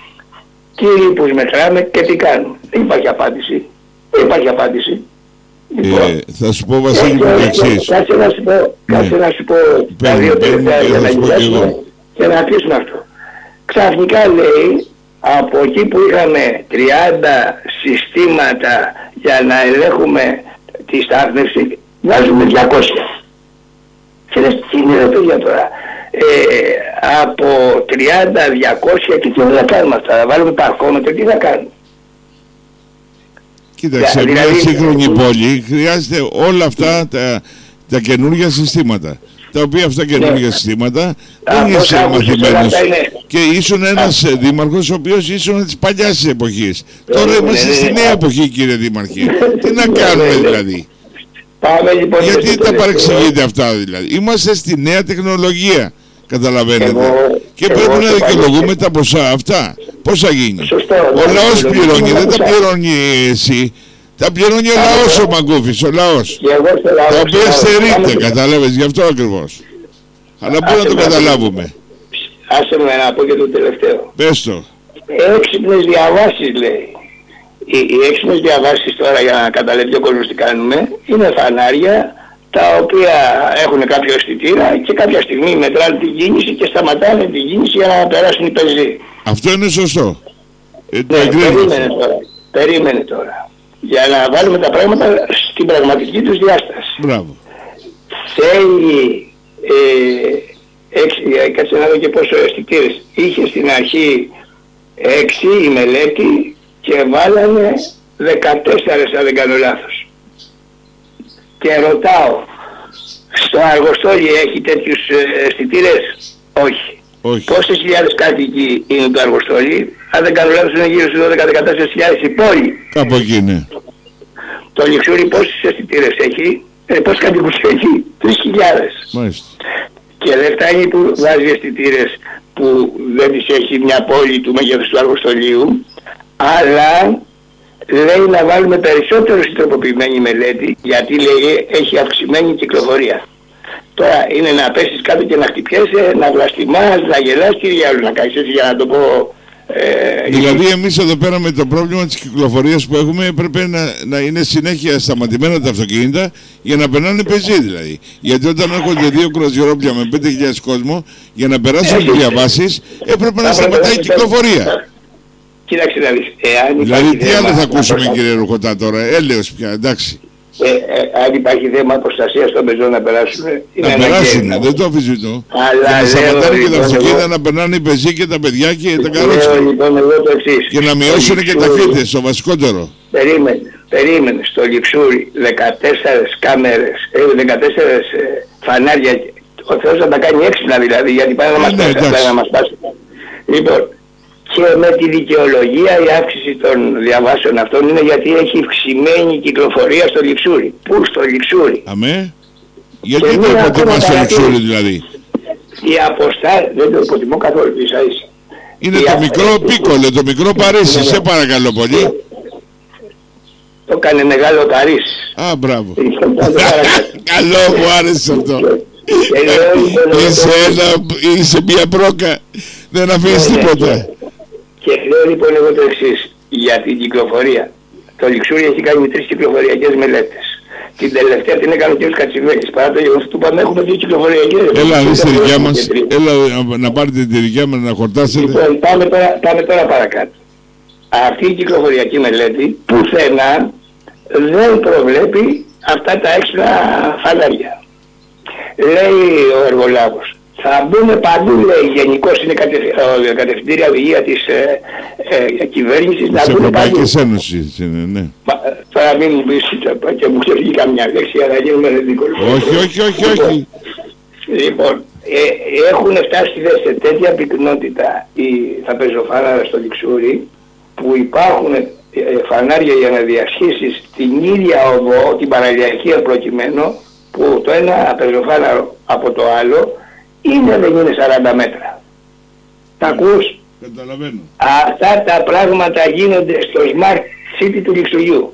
τι ρήπους μετράμε και τι κάνουμε. Δεν υπάρχει απάντηση. Δεν υπάρχει απάντηση. Λοιπόν, ε, θα σου πω Βασίλη μου το εξής. Κάτσε να σου πω, κάτσε να σου πω τα δύο τελευταία για να γυρίσουμε και να αφήσουμε αυτό. Ξαφνικά λέει, από εκεί που είχαμε τριάντα συστήματα για να ελέγχουμε τη στάθμευση, βάζουμε διακόσια. Και λες, τι είναι ρε παιδιά τώρα, ε, από τριάντα διακόσια και τι θα κάνουμε αυτά, θα βάλουμε παρκόμετρο, τι θα κάνουμε. Κοίταξε, μια δηλαδή, σύγχρονη πόλη χρειάζεται όλα αυτά τα, τα καινούργια συστήματα. Τα οποία αυτά καινούργια ναι. συστήματα δεν είσαι μαθημένος. Και ήσουν ένας α, δήμαρχος ο οποίος ήσουν της παλιάς εποχής. Ε, Τώρα είμαστε ναι, στη νέα ναι. εποχή κύριε Δήμαρχε. Τι να κάνουμε δηλαδή. Πάμε, λοιπόν, γιατί τα παρεξηγείτε αυτά δηλαδή. Είμαστε στη νέα τεχνολογία. Καταλαβαίνετε. Εγώ, και εγώ, πρέπει να δικαιολογούμε τα ποσά αυτά. Πώς θα γίνει. Σωστό, ο λαός πληρώνει, δεν τα πληρώνει εσύ. Τα πληρώνει ο λαός ο Μαγκούφης, ο λαός. Τα οποία στερείται, κατάλαβες, γι' αυτό ακριβώς. Αλλά πού να το καταλάβουμε. Άσε με να πω και το τελευταίο. Πες το. Έξυπνες διαβάσεις λέει. Οι, οι έξυπνες διαβάσεις τώρα για να καταλάβει ο κόσμος τι κάνουμε είναι φανάρια τα οποία έχουν κάποιο αισθητήρα και κάποια στιγμή μετράνε την κίνηση και σταματάνε την κίνηση για να περάσουν οι πεζοί. Αυτό είναι σωστό. Ε, ναι, περίμενε τώρα. Περίμενε τώρα. Για να βάλουμε τα πράγματα στην πραγματική τους διάσταση. Μπράβο. Θέλει ε, έξι, κάτσε να δω και πόσο αισθητήρες. Είχε στην αρχή έξι η μελέτη και βάλανε δεκατέσσερα αν δεν κάνω λάθος. Και ρωτάω, στο Αργοστόλι έχει τέτοιους αισθητήρες? Όχι. Όχι. Πόσες χιλιάδες κάτοικοι είναι το Αργοστόλι? Αν δεν κάνω λάθος είναι γύρω στις δώδεκα με δεκατέσσερις χιλιάδες η πόλη. Κάπου εκεί ναι. Το Λιξούρι πόσες αισθητήρες έχει? Ε, πόσες κατοικούς έχει? τρεις χιλιάδες. Μάλιστα. Και δεν φτάνει που βάζει αισθητήρες που δεν τις έχει μια πόλη του μέγεθος του Αργοστολίου, αλλά λέει να βάλουμε περισσότερο στην τροποποιημένη μελέτη, γιατί λέει έχει αυξημένη κυκλοφορία. Τώρα είναι να πέσεις κάτω και να χτυπιέσαι, να βλαστημάς, να γελάς και για άλλο να κάνεις έτσι για να το πω Ε, δηλαδή εμείς εδώ πέρα με το πρόβλημα της κυκλοφορίας που έχουμε έπρεπε να, να είναι συνέχεια σταματημένα τα αυτοκίνητα για να περνάνε πεζοί δηλαδή. Γιατί όταν έρχονται δύο κρουαζιερόπλια με πέντε χιλιάδες κόσμο για να περάσουν οι διαβάσεις έπρεπε να σταματάει η κυκλοφορία. Κοίταξε να δεις. Δηλαδή τι άλλο θα ακούσουμε κύριε Ρουχωτά τώρα, έλεος πια, εντάξει. Ε, ε, αν υπάρχει θέμα προστασίας των πεζών να περάσουν, να περάσουν, δεν το αμφισβητώ. Αλλά να σταματάνε και τα αυτοκίνητα εγώ... να περνάνε οι πεζοί και τα παιδιά και τα καρότσια. Λοιπόν, εγώ το εξής. Και να μειώσουν και ταχύτητες, το βασικότερο. Περίμενε, περίμενε. Στο Λιψούρι δεκατέσσερις κάμερες, δεκατέσσερα φανάρια. Ο Θεός να τα κάνει έξυπνα δηλαδή, γιατί πάνε να μας πάσει. Να μας πάσει. Λοιπόν, και με τη δικαιολογία η αύξηση των διαβάσεων αυτών είναι γιατί έχει αυξημένη κυκλοφορία στο Λιψούρι. Πού στο Λιψούρι? Αμέ. Γιατί το υποτιμάς στο Λιψούρι δηλαδή? Η αποστάση, δεν το υποτιμώ καθόλου ίσα ίσα. Είναι η το α... μικρό Πίκολε, το μικρό Παρίσι, σε παρακαλώ πολύ. Το έκανε μεγάλο Παρίσι. Α, μπράβο. Καλό, μου άρεσε αυτό. Είσαι, ένα, είσαι μια μπρόκα, δεν αφήνεις τίποτα. Και λέω λοιπόν εγώ το εξής, για την κυκλοφορία. Το Λιξούρι έχει κάνει τρεις κυκλοφοριακές μελέτες. Την τελευταία την έκανε ο κ. Κατσιβέλης. Παρά το γεγονός του είπαμε έχουμε δύο κυκλοφοριακές. Έλα, είστε δικιά μας, έλα να πάρετε τη δικιά μας να χορτάσετε. Λοιπόν, πάμε τώρα, πάμε τώρα παρακάτω. Αυτή η κυκλοφοριακή μελέτη πουθενά δεν προβλέπει αυτά τα έξτρα φανάρια. Λέει ο εργολάβος. Θα μπούμε παντού, λέει, γενικώς είναι κατευθυντήρια κατευθυντήρια οδηγία της ε, ε, κυβέρνησης να μπούμε παντού. Της Ευρωπαϊκής Ένωσης είναι, ναι. Μα, τώρα μην μου πεις και μου ξεφύγει καμιά λέξη, αλλά γίνουμε δύσκολο. Όχι, όχι, όχι, όχι. Λοιπόν, ε, έχουν φτάσει σε τέτοια πυκνότητα οι, τα πεζοφάναρα στο Λιξούρι, που υπάρχουν ε, φανάρια για να διασχίσεις την ίδια οδό, την παραλιακή προκειμένου, που το ένα πεζοφάναρο από το άλλο είναι δεν είναι σαράντα μέτρα. Τα ακούς? Καταλαβαίνω. Αυτά τα πράγματα γίνονται στο Smart City του Λιξουριού.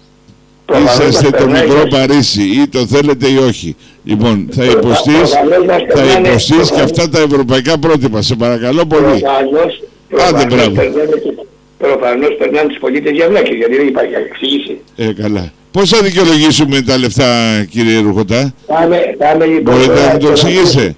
Είσαστε το μικρό Παρίσι ή το θέλετε ή όχι. Λοιπόν, θα υποστείς, θα υποστείς και αυτά τα ευρωπαϊκά πρότυπα. Σε παρακαλώ πολύ. Άντε, μπράβο. Προφανώς περνάνε τους πολίτες για βλάκες, γιατί δεν υπάρχει εξήγηση. Ε, καλά. Πώς θα δικαιολογήσουμε τα λεφτά, κύριε Ρουχωτά? Πάμε, πάμε λοιπόν. Μπορείτε να μου το εξηγήσετε?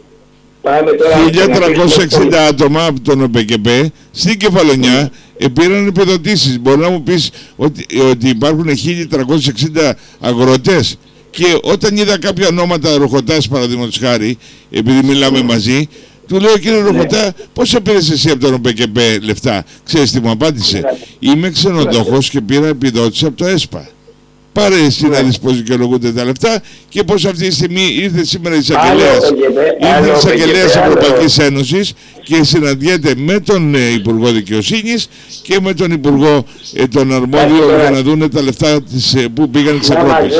χίλια τριακόσια εξήντα άτομα από τον ΟΠΕΚΕΠΕ στην Κεφαλονιά πήραν επιδοτήσεις. Μπορεί να μου πεις ότι, ότι υπάρχουν χίλια τριακόσιοι εξήντα αγροτές? Και όταν είδα κάποια ονόματα Ρουχωτάς, παραδείγματος χάρη, επειδή μιλάμε μαζί, του λέω, κύριε Ρουχωτά, πώς πήρες εσύ από τον ΟΠΕΚΕΠΕ λεφτά? Ξέρεις τι μου απάντησε? Είμαι ξενοδόχος και πήρα επιδότηση από το ΕΣΠΑ. Πάρε εσύ να δεις πώς δικαιολογούνται τα λεφτά και πώς αυτή τη στιγμή ήρθε σήμερα η εισαγγελέας. Ήρθε η εισαγγελέας Ευρωπαϊκής Ένωσης και συναντιέται με τον ε, Υπουργό Δικαιοσύνης και με τον Υπουργό ε, τον αρμόδιο για να δουν τα λεφτά της, ε, που πήγαν της Ευρώπης.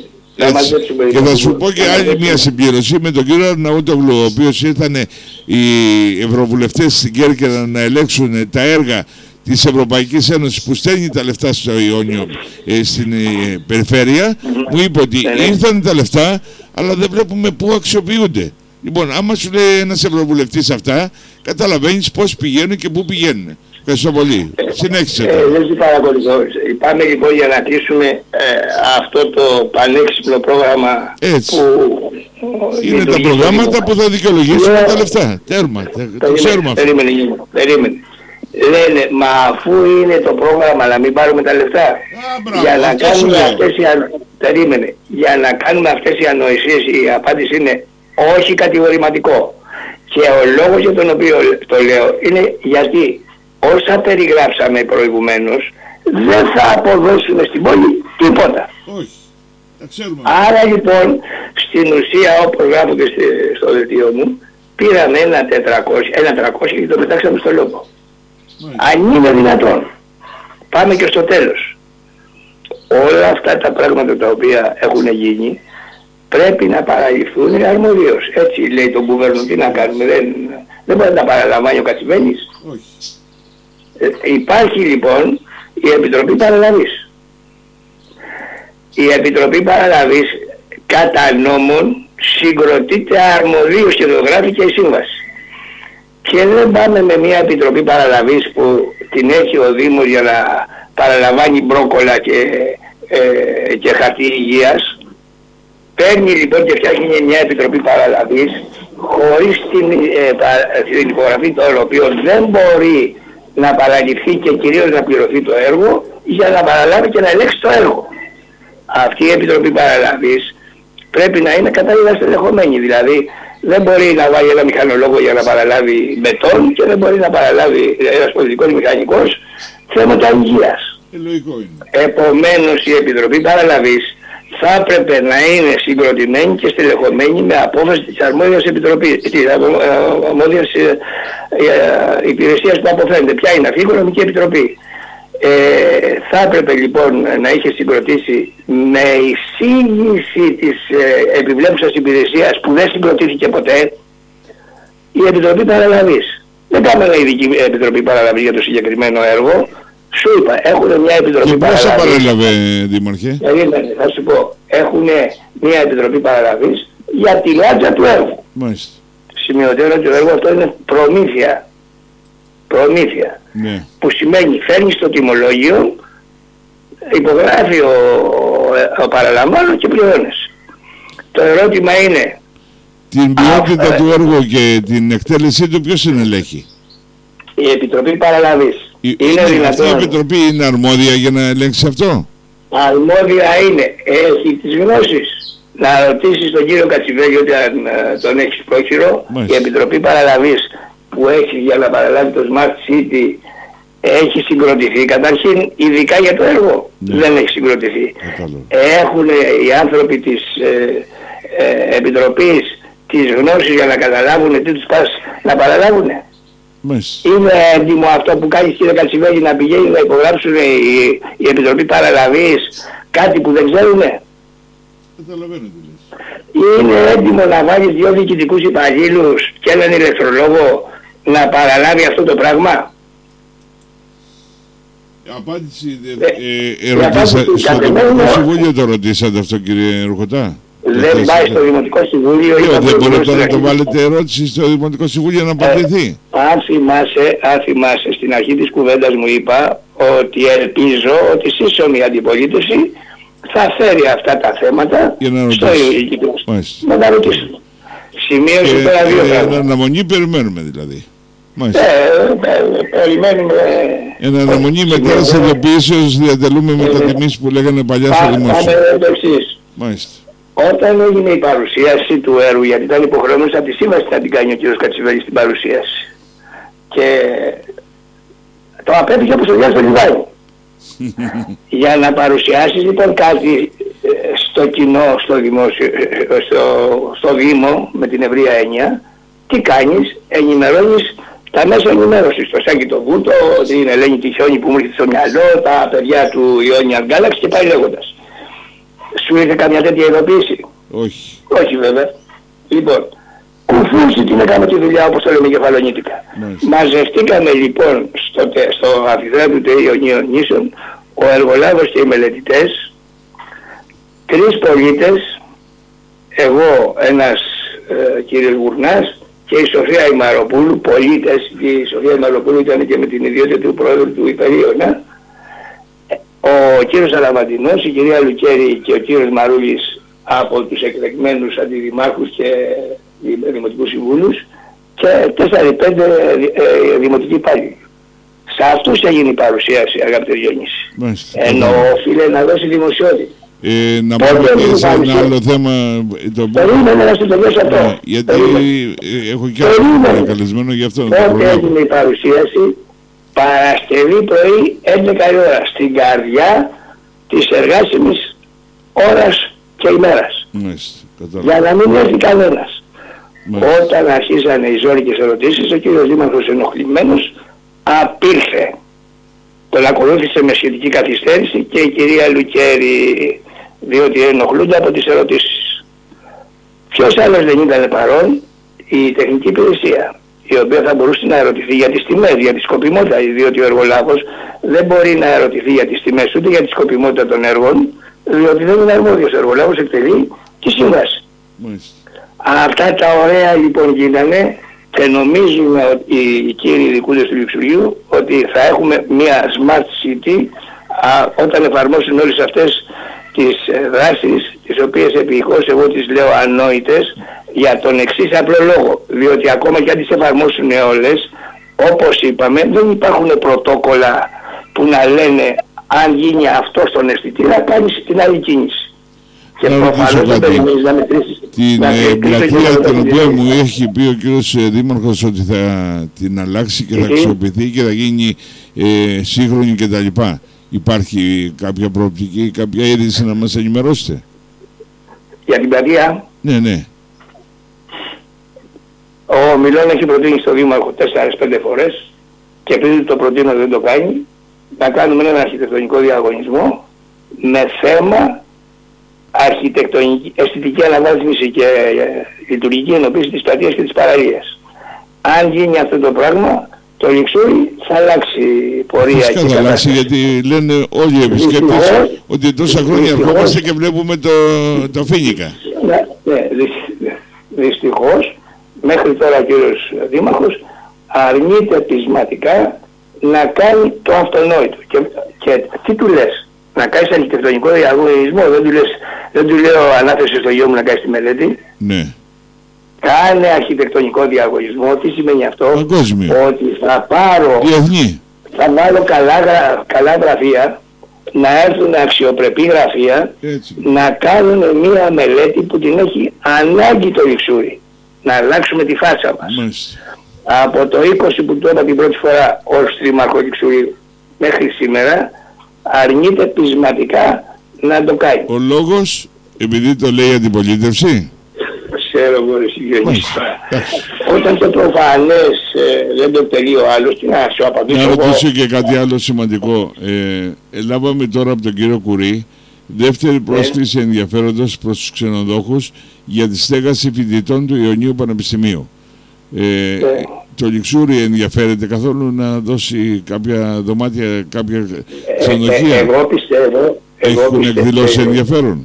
Και θα σου πω και άλλη μια συμπλήρωση με τον κύριο Αρναούτογλου, ο οποίος ήρθαν οι ευρωβουλευτές στην Κέρκυρα να ελέγξουν τα έργα της Ευρωπαϊκής Ένωσης που στέλνει τα λεφτά στο Ιόνιο, ε, στην ε, περιφέρεια. Mm-hmm. Μου είπε ότι ήρθαν τα λεφτά αλλά δεν βλέπουμε πού αξιοποιούνται. Λοιπόν, άμα σου λέει ένας ευρωβουλευτής αυτά, καταλαβαίνεις πώς πηγαίνουν και πού πηγαίνουν. Ευχαριστώ πολύ. Συνέχισε. Ε, δεν σε παρακολουθώ. Πάμε λοιπόν για να κλείσουμε ε, αυτό το πανέξυπνο πρόγραμμα. Έτσι. Που είναι τα προγράμματα που θα δικαιολογήσουν τα λεφτά. Τέρμα. Το ξέρουμε αυτό. Περίμενε, περίμενε. Λένε, μα αφού είναι το πρόγραμμα να μην πάρουμε τα λεφτά. Α, μπράβο, για, να κάνουμε αυτές οι αν... Περίμενε. για να κάνουμε αυτές οι ανοησίες, η απάντηση είναι όχι κατηγορηματικό. Και ο λόγος για τον οποίο το λέω είναι γιατί όσα περιγράψαμε προηγουμένως δεν θα αποδώσουμε στην πόλη τίποτα. Όχι. Τα ξέρουμε. Άρα λοιπόν στην ουσία, όπως γράφω και στο δελτίο μου, πήραμε ένα τετρακόσια, ένα τριακόσια και το πετάξαμε στο λόγο. Αν είναι δυνατόν. Πάμε και στο τέλος. Όλα αυτά τα πράγματα τα οποία έχουν γίνει πρέπει να παραληφθούν αρμοδίως. Έτσι λέει τον κουβέρνο, τι να κάνουμε, δεν, δεν μπορεί να τα παραλαμβάνει ο Κατσιβέλης. Όχι. Ε, υπάρχει λοιπόν η Επιτροπή Παραλαβής. Η Επιτροπή Παραλαβής κατά νόμον συγκροτείται αρμοδίως και το γράφει και η σύμβαση. και δεν πάμε με μια επιτροπή παραλαβής που την έχει ο Δήμος για να παραλαμβάνει μπρόκολα και, ε, και χαρτί υγείας. Παίρνει λοιπόν και φτιάχνει μια επιτροπή παραλαβής χωρίς την, ε, πα, την υπογραφή των οποίων δεν μπορεί να παραληφθεί και κυρίως να πληρωθεί το έργο για να παραλάβει και να ελέγξει το έργο. Αυτή η επιτροπή παραλαβής πρέπει να είναι κατάλληλα στελεχωμένη, δηλαδή δεν μπορεί να βάλει ένα μηχανολόγο για να παραλάβει μπετόν και δεν μπορεί να παραλάβει ένας πολιτικός μηχανικός θέματα υγείας. Επομένως η επιτροπή παραλαβής θα έπρεπε να είναι συγκροτημένη και στελεχωμένη με απόφαση της αρμόδιας επιτροπής, της αρμόδιας υπηρεσίας που αποφαίνεται. Ποια είναι αυτή η Οικονομική Επιτροπή. Ε, θα έπρεπε λοιπόν να είχε συγκροτήσει με εισήγηση της ε, επιβλέπουσας υπηρεσίας που δεν συγκροτήθηκε ποτέ η Επιτροπή Παραλαβής. Δεν κάνουμε ειδική Επιτροπή Παραλαβής για το συγκεκριμένο έργο. Σου είπα, έχουν μια Επιτροπή Παραλαβής. Και πόσα παρέλαβε, Δήμαρχε? Δηλαδή, θα σου πω, έχουν μια Επιτροπή Παραλαβής για τη λάτζα του έργου. Μάλιστα. Σημειωτέρο του έργου αυτό είναι προμήθεια. Προμήθεια. Ναι. Που σημαίνει φέρνει στο τιμολόγιο, υπογράφει ο, ο παραλαμβάνος και πληρώνεις. Το ερώτημα είναι... Την ποιότητα α, του έργου και την εκτέλεσή του ποιος την ελέγχει? Η Επιτροπή Παραλαβής. Η, είναι αυτή δυνατόν... η Επιτροπή είναι αρμόδια για να ελέγξει αυτό? Αρμόδια είναι. Έχει τις γνώσεις. Να ρωτήσεις τον κύριο Κατσιβέλη ότι αν τον έχεις πρόχειρο. Η Επιτροπή Παραλαβής που έχει για να παραλάβει το Smart City έχει συγκροτηθεί καταρχήν ειδικά για το έργο. Ναι. Δεν έχει συγκροτηθεί. Έχουν οι άνθρωποι της ε, ε, Επιτροπής τις γνώσεις για να καταλάβουν τι τους πας να παραλάβουν. Μάλιστα. Είναι έντιμο αυτό που κάνει κύριε Κατσιβέλη να πηγαίνει να υπογράψουν η, η Επιτροπή Παραλαβής κάτι που δεν ξέρουνε? Καταλαβαίνω τι λες. Είναι έντιμο να βάλεις δύο διοικητικούς υπαλλήλους και έναν ηλεκτρολόγο να παραλάβει αυτό το πράγμα? Απάντηση, ε, ε, ερωτήσα, στο Δημοτικό Συμβούλιο το ρωτήσατε αυτό κύριε Ρουχωτά? Δεν πάει στο Δημοτικό Συμβούλιο. Ε, δεν μπορείτε να το βάλετε ερώτηση στο Δημοτικό Συμβούλιο να απαντηθεί? Ε, αν, θυμάσαι, αν θυμάσαι, στην αρχή της κουβέντας μου είπα ότι ελπίζω ότι σύσσωμη αντιπολίτευση θα φέρει αυτά τα θέματα στο Υπουργείο. Να τα ρωτήσουμε. Σημείωσε τώρα δύο πράγματα. Εν αναμονή περιμένουμε δηλαδή. Μάλιστα. Ε, περιμένουμε... Εν αναμονή μετά της ειδοποιήσεως διατελούμε μετατιμήσεις που λέγανε παλιά στο δημόσιο. Μάλιστα. Όταν έγινε η παρουσίαση του έργου, γιατί ήταν υποχρεωμένος από τη σύμβαση να την κάνει ο κ. Κατσιβέλης στην παρουσίαση. Και το απέφυγε όπως το διάστημα στο λιβάνι. Για να παρουσιάσεις λοιπόν κάτι στο κοινό, στο, δημόσιο, στο, στο Δήμο, με την ευρεία έννοια, τι κάνεις? Ενημερώνεις τα μέσα ενημέρωσης, το Σάκη το Βούτο, την Ελένη Τυχιόνη που μου έρχεται στο μυαλό, τα παιδιά του Ιόνια Γκάλαξ και πάει λέγοντας. Σου ήρθε καμιά τέτοια ειδοποίηση? Όχι. Όχι βέβαια. Λοιπόν, κουφούσει την έκαμε τη δουλειά όπως το λέμε κεφαλονίτικα. Μαζευτήκαμε λοιπόν στο, στο αμφιθέατρο του Ιωνίων Νήσων ο εργολάβος και οι μελετητές, τρεις πολίτες, εγώ, ένας ε, κύριος Γουρνάς και η Σοφία Ημαροπούλου, πολίτες, η Σοφία Ημαροπούλου ήταν και με την ιδιότητα του πρόεδρου του Υπερίωνα, ο κύριος Αλαβαντινός, η κυρία Λουκέρη και ο κύριος Μαρούλης από τους εκλεγμένους αντιδημάρχους και δημοτικούς συμβούλους και τέσσερα πέντε ε, δημοτικοί υπάλληλοι. Σε αυτούς έγινε η παρουσίαση, αγαπητέ Διονύση. Ενώ οφείλε να δώσει δημοσιότητα. Ε, να πω και σε ένα άλλο θέμα. Το... Περίμενε να σου τελειώσω αυτό. Ναι, γιατί Περίμενε. έχω και άλλο καλεσμένο γι' αυτό. Πότε έγινε η παρουσίαση? Παρασκευή πρωί έντεκα η ώρα, στην καρδιά της εργάσιμης ώρας και ημέρας. Μάλιστα, για να μην έρθει κανένας. Μάλιστα. Όταν αρχίσανε οι ζώρικες ερωτήσεις, ο κύριος Δήμαρχος ενοχλημένος απήρθε. Τον ακολούθησε με σχετική καθυστέρηση και η κυρία Λουκέρη, διότι ενοχλούνται από τις ερωτήσεις. Ποιος άλλος δεν ήταν παρόν? Η τεχνική υπηρεσία, η οποία θα μπορούσε να ερωτηθεί για τις τιμές, για τη σκοπιμότητα, διότι ο εργολάβος δεν μπορεί να ερωτηθεί για τις τιμές ούτε για τη σκοπιμότητα των έργων, διότι δεν είναι αρμόδιος. Ο εργολάβος εκτελεί τη σύμβαση. Αυτά τα ωραία λοιπόν γίνανε Και νομίζουμε ότι οι κύριοι δικούντες του Λιξουργείου ότι θα έχουμε μια smart city α, όταν εφαρμόσουν όλες αυτές τις δράσεις, τις οποίες επικώς εγώ τις λέω ανόητες, για τον εξής απλό λόγο. Διότι ακόμα και αν τις εφαρμόσουν όλες, όπως είπαμε, δεν υπάρχουν πρωτόκολλα που να λένε αν γίνει αυτό στον αισθητήρα, κάνεις την άλλη κίνηση. Και προφανώς δεν περιμένεις να μετρήσεις. Την πλατεία την οποία μου έχει πει ο κύριος Δήμαρχος ότι θα την αλλάξει και θα αξιοποιηθεί και θα γίνει ε, σύγχρονη κτλ. Υπάρχει κάποια προοπτική, κάποια είδηση να μας ενημερώσετε? Για την πλατεία. Ναι, ναι. Ο Μιλών έχει προτείνει στο Δήμαρχο τέσσερις πέντε φορές και επειδή το προτείνω δεν το κάνει, να κάνουμε έναν αρχιτεκτονικό διαγωνισμό με θέμα αρχιτεκτονική, αισθητική αναβάθμιση και ε, λειτουργική ενοποίηση της πλατείας και της παραλίας. Αν γίνει αυτό το πράγμα, το Λιξούρι θα αλλάξει πορεία. Φυσικά θα αλλάξει, γιατί λένε όλοι οι επισκέπτες ότι τόσα χρόνια ερχόμαστε και βλέπουμε το, το Φίνικα. Ναι, ναι, δυστυχώς μέχρι τώρα ο κύριος Δήμαρχος αρνείται πεισματικά να κάνει το αυτονόητο. Και, και τι του λες? Να κάνεις αρχιτεκτονικό διαγωνισμό? Δεν του, λες, δεν του λέω ανάθεση στο γιο μου να κάνεις τη μελέτη. Ναι. Κάνε αρχιτεκτονικό διαγωνισμό. Τι σημαίνει αυτό? Παγκόσμιο. Ότι θα πάρω, διεθνή. θα βάλω καλά, καλά γραφεία, να έρθουν αξιοπρεπή γραφεία, έτσι, να κάνουν μία μελέτη που την έχει ανάγκη το Λιξούρι. Να αλλάξουμε τη φάτσα μας. Μάλιστα. Από το είκοσι που το είπα την πρώτη φορά ως Τριμαρχό Λιξουρίου μέχρι σήμερα αρνείται πεισματικά να το κάνει. Ο λόγος, επειδή το λέει η αντιπολίτευση? Ξέρω εγώ ρε συγγενείς. Όταν το προφανές ε, δεν το τελεί ο άλλος, τι να σου απαντήσω? Να ρωτήσω και κάτι άλλο σημαντικό. Ε, λάβαμε τώρα από τον κύριο Κουρί δεύτερη πρόσκληση ενδιαφέροντος προς τους ξενοδόχους για τη στέγαση φοιτητών του Ιωνίου Πανεπιστημίου. Ε, yeah. Το Λιξούρι ενδιαφέρεται καθόλου να δώσει κάποια δωμάτια, κάποια ξενοδοχεία? Ε, ε, εγώ πιστεύω, εγώ έχουν πιστεύω, εκδηλώσει ενδιαφέρον?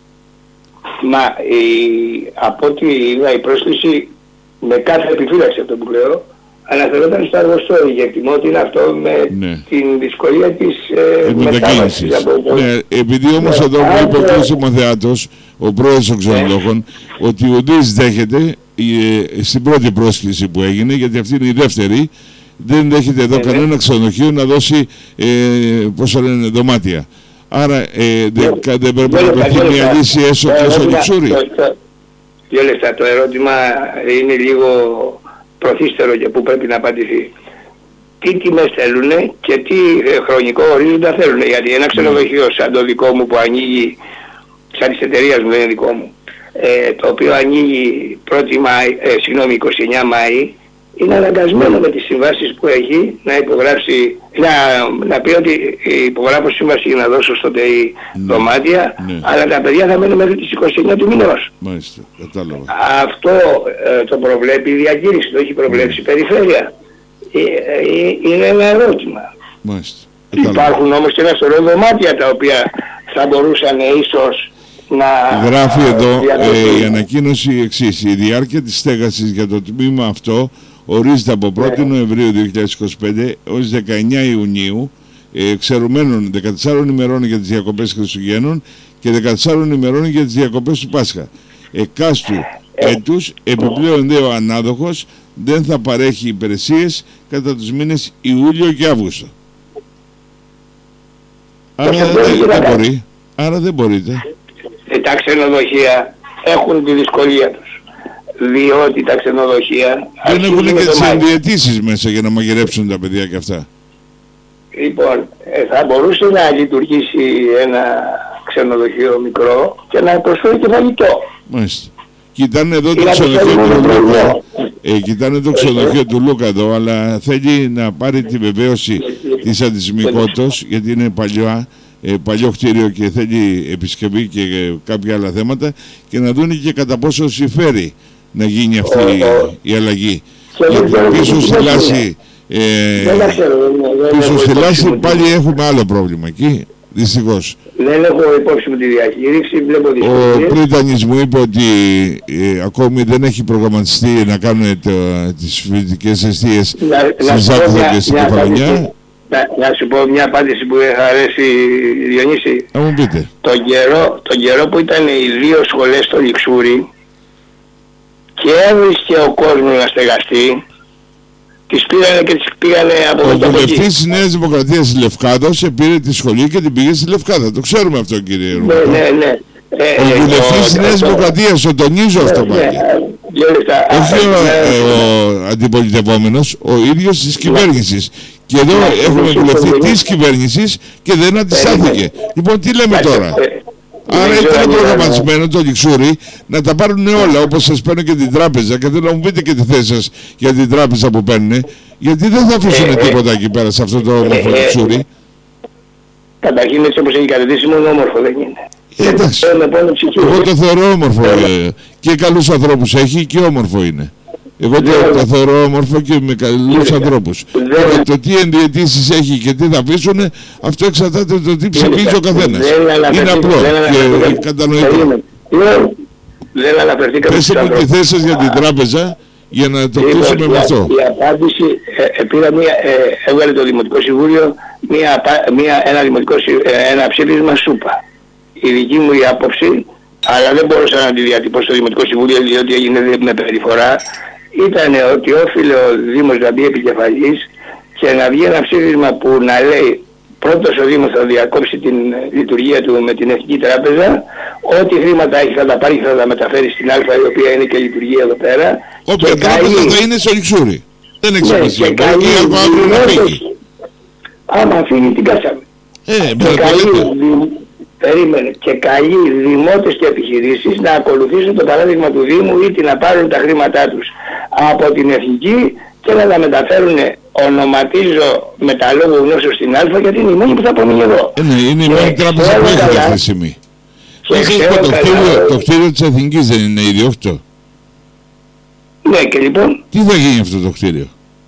Μα η, από ό,τι είδα η πρόσκληση με κάθε επιφύλαξη αυτό που λέω αναφερόταν στο αργοστόρι, γιατί εκτιμώ ότι είναι αυτό με ναι. την δυσκολία της ε, μετακίνησης. Ναι, επειδή όμως ναι, εδώ μου είπε ο κ. Μαθεάτος, ο πρόεδρος των ξενοδόχων, ναι. ότι ο Ντίς δέχεται ε, στην πρώτη πρόσκληση που έγινε, γιατί αυτή είναι η δεύτερη, δεν δέχεται εδώ ναι, κανένα ναι. ξενοδοχείο να δώσει ε, πόσο λένε, δωμάτια. Άρα ε, δεν δε, δε πρέπει να βρεθεί μια λύση έσω και στο Λιξούρι. Δύο λεπτά, το ερώτημα είναι λίγο προθύστερο και που πρέπει να απαντηθεί. Τι τιμές θέλουν και τι χρονικό ορίζοντα θέλουν? Γιατί ένα ξενοδοχείο σαν το δικό μου που ανοίγει, σαν της εταιρείας μου, δεν είναι δικό μου, ε, το οποίο ανοίγει πρώτη Μάη, ε, συγγνώμη, εικοστή ενάτη Μαΐ, είναι αναγκασμένο με τις συμβάσεις που έχει να υπογράψει, να, να πει ότι υπογράφω σύμβαση για να δώσω στο ΤΕΙ ναι, δωμάτια, ναι. αλλά τα παιδιά θα μένουν μέχρι τις εικοστή ενάτη του μήνος. Μάλιστα, κατάλαβα. Αυτό ε, το προβλέπει η διακήρυξη, το έχει προβλέψει η περιφέρεια. Ε, ε, είναι ένα ερώτημα. Μάλιστα, υπάρχουν όμως και ένα σωρό δωμάτια τα οποία θα μπορούσαν ίσως να... Γράφει εδώ ε, η ανακοίνωση εξής: η διάρκεια της στέγασης για το τμήμα αυτό ορίζεται από πρώτη Νοεμβρίου δύο χιλιάδες είκοσι πέντε έως δεκαεννέα Ιουνίου, ε, ξερωμένων δεκατεσσάρων ημερών για τις διακοπές Χριστουγέννων και δεκατεσσάρων ημερών για τις διακοπές του Πάσχα. Εκάστου έτους, επιπλέον δε ο ανάδοχος δεν θα παρέχει υπηρεσίες κατά τους μήνες Ιούλιο και Αύγουστο. Άρα δεν, δεν μπορεί. Άρα δεν μπορείτε. Ε, τα ξενοδοχεία έχουν τη δυσκολία τους. Διότι τα ξενοδοχεία... Δεν έχουν και τις ενδιαιτήσεις μέσα για να μαγειρέψουν τα παιδιά και αυτά. Λοιπόν, ε, θα μπορούσε να λειτουργήσει ένα ξενοδοχείο μικρό και να προσφέρει και φαγητό. Μάλιστα. Κοιτάνε εδώ το ξενοδοχείο του Λούκα. Ε, κοιτάνε το ξενοδοχείο του Λούκα εδώ, αλλά θέλει να πάρει τη βεβαίωση της αντισημικότητας, γιατί είναι παλιά. Ε, παλιό κτίριο και θέλει επισκευή και ε, κάποια άλλα θέματα, και να δουν και κατά πόσο συμφέρει να γίνει αυτή η, η αλλαγή. Γιατί πίσω στη Λάση, ε, πίσω στη Λάση πάλι έχουμε άλλο πρόβλημα εκεί. Δυστυχώς. Δεν έχω υπόψη μου τη διαχείριση, βλέπω δυστυχίες. Ο Πρίτανης μου είπε ότι ε, ακόμη δεν έχει προγραμματιστεί να κάνουν το, τις φοιτητικές εστίες στη Ζάκυνθο και στην Κεφαλονιά. Να, να σου πω μια απάντηση που είχα αρέσει, Διονύση. Να μου πείτε. Τον καιρό, τον καιρό που ήταν οι δύο σχολές στο Λιξούρι και έβρισκε ο κόσμος να στεγαστεί, τις πήγανε και τις πήγανε από ο το Ο βουλευτής της Νέας Δημοκρατίας Λευκάδος πήρε τη σχολή και την πήγε στη Λευκάδα. Το ξέρουμε αυτό, κύριε Ρουμανό. Ναι, ναι, ναι. Ε, ο ε, βουλευτής της Νέας Δημοκρατίας, το τονίζω ναι, αυτό ναι, πάλι. ναι, όχι ο, ναι, ο αντιπολιτευόμενος, ο ίδιος της κυβέρνησης. Και εδώ ναι, έχουμε ναι, βουλευτή ναι, της κυβέρνησης και δεν αντιστάθηκε. ναι. Λοιπόν, τι λέμε ναι, τώρα. ναι, Άρα ναι, ήταν ναι, προγραμματισμένο το Λιξούρι να τα πάρουν όλα, όπως σας παίρνω και την τράπεζα, και θέλω να μου πείτε και τη θέση σας για την τράπεζα που παίρνουν, γιατί δεν θα αφήσουν ε, τίποτα εκεί πέρα σε αυτό το όμορφο ε, Λιξούρι. Καταρχήν έτσι όπως έχει κατατήσει μόνο όμορφο δεν είναι. Ε, εντάξει, εγώ το θεωρώ όμορφο ε, και καλούς ανθρώπους έχει και όμορφο είναι. Εγώ το, το θεωρώ όμορφο και με καλούς ανθρώπους. Τώρα, το τι ενδιαιτήσεις έχει και τι θα αφήσουν, αυτό εξαρτάται από το τι ψηφίζει ο καθένας. Είναι απλό και κατανοητό. Δεν αναφερθήκαμε στους ανθρώπους. Πέστε μου τη θέση σας για την τράπεζα για να το κλείσουμε με αυτό. Η απάντηση, ε, πήρα μια, ε, έβγαλε το Δημοτικό Συμβούλιο μια, μια, ένα, δημοτικό, ε, ένα ψήφισμα σούπα. Η δική μου η άποψη, αλλά δεν μπορούσα να τη διατυπώσω στο Δημοτικό Συμβούλιο διότι έγινε με περιφορά, ήταν ότι όφιλε ο Δήμος να μπει επικεφαλής και να βγει ένα ψήφισμα που να λέει πρώτος ο Δήμος θα διακόψει την λειτουργία του με την Εθνική Τράπεζα, ό,τι χρήματα έχει θα τα πάρει και θα τα μεταφέρει στην Α, η οποία είναι και λειτουργία εδώ πέρα. Όποια τράπεζα θα είναι στο Λιξούρι. Δεν έχει σημασία. Και καλή δημότες, άμα φύγει την κάτσαμε. Ε, με το Περίμενε. Και καλοί δημότες και επιχειρήσεις να ακολουθήσουν το παράδειγμα του Δήμου ή να πάρουν τα χρήματά τους από την Εθνική και να τα μεταφέρουν, ονοματίζω με τα λόγου γνώσεως στην Α, γιατί είναι η μόνη που θα απομείνει εδώ. Ε, ναι, είναι η μόνη τράπεζα που έχει αυτή τη στιγμή. Το κτίριο, το κτίριο της Εθνικής δεν είναι ιδιόκτητο. Ναι, και λοιπόν. Τι θα γίνει αυτό το κτίριο?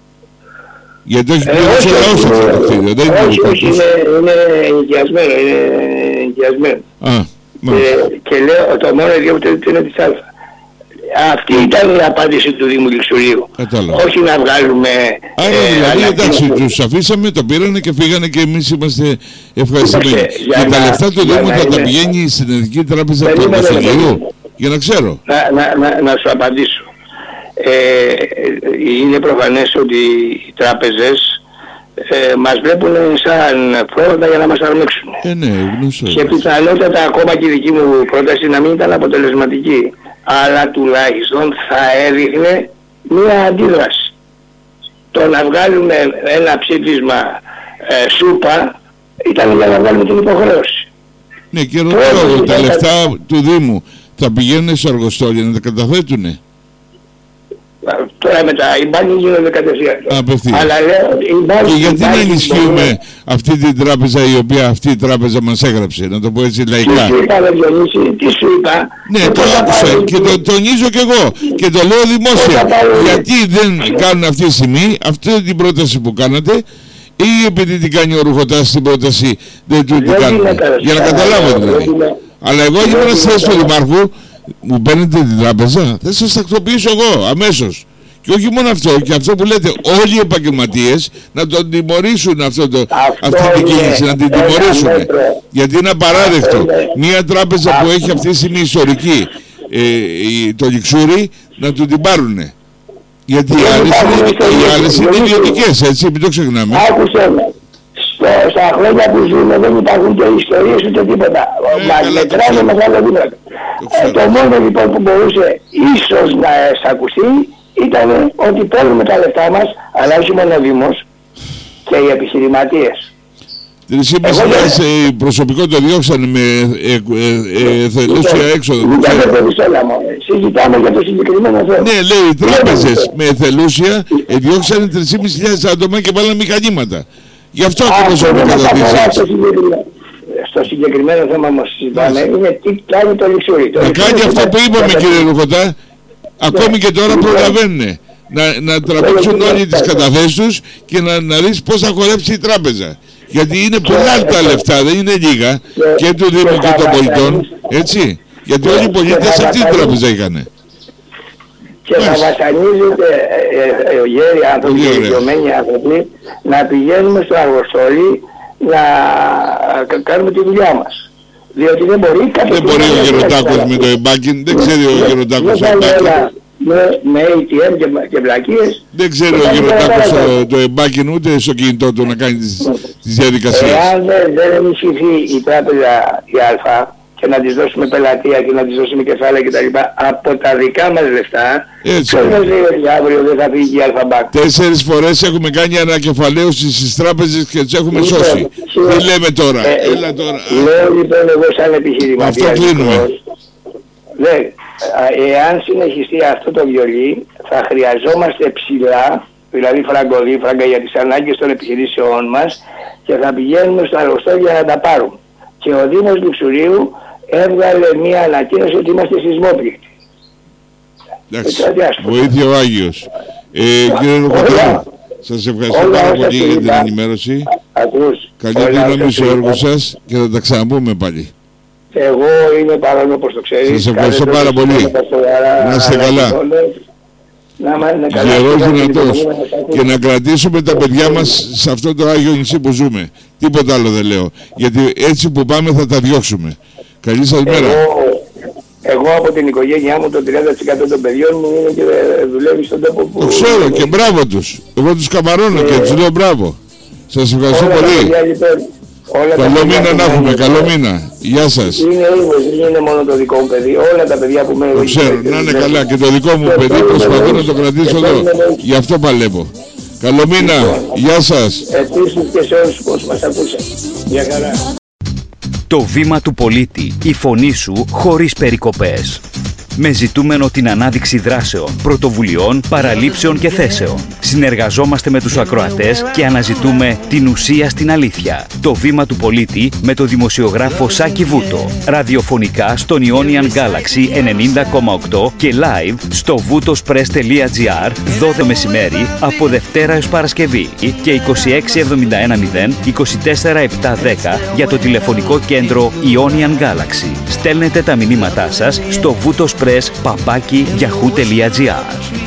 Γιατί όχι πλήρως ο λαός αυτό το κτίριο, δεν είναι δικό τους. Είναι ενοικιασμένο, είναι ενοικιασμένο. Και λέω το μόνο ιδιόκτητο είναι της Α. Αυτή ήταν η απάντηση του Δήμου Λιξουρίου. Όχι να βγάλουμε... Άρα δηλαδή εντάξει, τους αφήσαμε, το πήρανε και φύγανε και εμείς είμαστε ευχαριστημένοι. Και τα λεφτά του Δήμου θα τα πηγαίνει στην Εθνική Τράπεζα του Βασιλείου, για να ξέρω. Να σου απαντήσω. Ε, είναι προφανές ότι οι τράπεζες ε, μας βλέπουν σαν πρόβατα για να μας αρμέξουν. Ε, ναι, γνωστό. Και πιθανότατα ακόμα και η δική μου πρόταση να μην ήταν αποτελεσματική, αλλά τουλάχιστον θα έδειχνε μία αντίδραση. Το να βγάλουμε ένα ψήφισμα ε, σούπα ήταν για να βγάλουμε την υποχρέωση. Ναι, και ρωτάω, τα λεφτά του Δήμου θα πηγαίνουν στο εργοστόλιο να τα καταθέτουνε? Τώρα με τα μπάνια γίνονται κατευθείαν. Αλλά λέω, και γιατί να ενισχύουμε αυτή την τράπεζα η οποία αυτή η τράπεζα μας έγραψε, να το πω έτσι λαϊκά. Τι σου είπα, Διονύση, τι σου είπα. Ναι, το άκουσα και το τονίζω κι εγώ και το λέω δημόσια. Γιατί δεν κάνουν αυτή τη στιγμή αυτή την πρόταση που κάνατε, ή επειδή την κάνει ο Ρουχωτάς την πρόταση δεν του την κάνουν? Για να καταλάβω δηλαδή. Αλλά εγώ ήμουν στη θέση του Δημάρχου, μου παίρνετε την τράπεζα, θα σας τακτοποιήσω εγώ αμέσως. Και όχι μόνο αυτό, και αυτό που λέτε όλοι οι επαγγελματίες να τον τιμωρήσουν αυτό το, αυτή την κίνηση, να την τιμωρήσουν. Γιατί είναι απαράδεκτο μια τράπεζα που έχει αυτή τη στιγμή ιστορική, ε, το Λιξούρι, να του την πάρουνε. Γιατί οι άλλες είναι, οι άλλες είναι ιδιωτικές, έτσι, μην το ξεχνάμε. Άκουσε με. Στα χρόνια που ζούμε δεν υπάρχουν και ιστορίες ούτε τίποτα. Μας μετράνε μεγάλο δίπλα. Το μόνο λοιπόν που μπορούσε ίσως να εισακουστεί ήταν ότι παίρνουμε τα λεφτά μας, αλλά όχι μόνο ο Δήμος και οι επιχειρηματίες. τρεις και μισή χιλιάδες προσωπικό το διώξανε με εθελούσια έξοδο. Δεν το περισσόλα μόνο. Συζητάμε για το συγκεκριμένο θέμα. Ναι, λέει οι τράπεζες με εθελούσια διώξανε τρεις και μισή χιλιάδες άτομα και βάλανε μηχανήματα. Γι' αυτό ακριβώς έχουμε καταδείξει. Στο συγκεκριμένο θέμα μας συζητάμε είναι τι κάνει το Λιξούρι. Να κάνει αυτό που είπαμε, κύριε Ρουχωτά, ακόμη και τώρα προλαβαίνουν. Να, να τραβήξουν όλοι τις καταθέσεις τους και να, να δεις πώς θα χορέψει η τράπεζα. Γιατί είναι πολλά τα λεφτά, δεν είναι λίγα, και, και του Δήμου και των πολιτών, έτσι. Γιατί όλοι οι πολίτες αυτή την τράπεζα είχαν. Και θα βασανίζεται ε, ε, γέροι άνθρωποι, ηλικιωμένοι άνθρωποι, να πηγαίνουμε στο αργοστόλι να κάνουμε τη δουλειά μας. Διότι δεν μπορεί κάποιος... Δεν μπορεί ο Γεροντάκος με το εμπάκιν, δεν ξέρει ο Γεροντάκος το εμπάκιν. Με, με έι τι εμ και, και βλακίες. Δεν ξέρει ο Γεροντάκος το, το εμπάκιν ούτε στο κινητό του να κάνει τις, τις διαδικασίες. Εάν δεν, δεν ενισχυθεί η τράπεζα η Α και να της δώσουμε πελατεία και να της δώσουμε κεφάλαια κτλ. Από τα δικά μας λεφτά, ποιος μας λέει ότι αύριο δεν θα φύγει η Αλφα-Μπάνκ. Τέσσερις φορές έχουμε κάνει ανακεφαλαίωση στις τράπεζες και τις έχουμε λοιπόν, σώσει. Τι λέμε τώρα. Ε, Έλα τώρα. Λέω λοιπόν εγώ σαν επιχειρηματίας. Αυτό κλείνουμε. Ναι, εάν συνεχιστεί αυτό το βιολί, θα χρειαζόμαστε ψηλά, δηλαδή φραγκοδί, φράγκα για τις ανάγκες των επιχειρήσεών μας, και θα πηγαίνουμε στο αργοστόλι για να τα πάρουμε. Και ο Δήμος Λουξουρίου έβγαλε μια ανακοίνωση ότι είμαστε σεισμόπληκτοι. Εντάξει, βοήθεια ο Άγιος. Ε, κύριε Λουκοτρώνη, σας ευχαριστώ πάρα πολύ για την ενημέρωση. Καλή δύναμη στο έργο σας και θα τα ξαναπούμε πάλι. Εγώ είμαι παρόν, όπως το ξέρεις. Σας ευχαριστώ πάρα πολύ. Να είστε καλά. Γερός, δυνατός. Και να κρατήσουμε τα παιδιά μας σε αυτό το Άγιο νησί που ζούμε. Τίποτα άλλο δεν λέω. Γιατί έτσι που πάμε θα τα διώξουμε. Καλή σας μέρα. Εγώ, εγώ από την οικογένειά μου το τριάντα τοις εκατό των παιδιών μου είναι και δουλεύει στον τόπο που... Το ξέρω και μπράβο τους. Εγώ τους καμαρώνω και, και τους λέω μπράβο. Σας ευχαριστώ πολύ. Καλό μήνα να έχουμε, καλό μήνα. Γεια σας. Είναι ίδιος, δεν είναι μόνο το δικό μου παιδί. Όλα τα παιδιά που με... Το ξέρω, να είναι καλά. Και το δικό μου παιδί προσπαθώ να το κρατήσω εδώ. Γι' αυτό παλεύω. Καλό μήνα. Γεια σας. Επίσης και σε όλους που μας ακούσαν. Γεια χαρά. Το βήμα του πολίτη. Η φωνή σου χωρίς περικοπές. Με ζητούμενο την ανάδειξη δράσεων, πρωτοβουλειών, παραλήψεων και θέσεων. Συνεργαζόμαστε με τους ακροατές και αναζητούμε την ουσία στην αλήθεια. Το βήμα του πολίτη με το δημοσιογράφο Σάκη Βούτο. Ραδιοφωνικά στον Ionian Galaxy ενενήντα κόμμα οκτώ και live στο βουτοσπρες τελεία τζι άρ δώδεκα μεσημέρι από Δευτέρα έως Παρασκευή και είκοσι έξι εβδομήντα ένα μηδέν είκοσι τέσσερα επτακόσια δέκα για το τηλεφωνικό κέντρο Ionian Galaxy. Στέλνετε τα μηνύματά σας στο βουτοσπρες παπάκι γιαχού τελεία τζι άρ.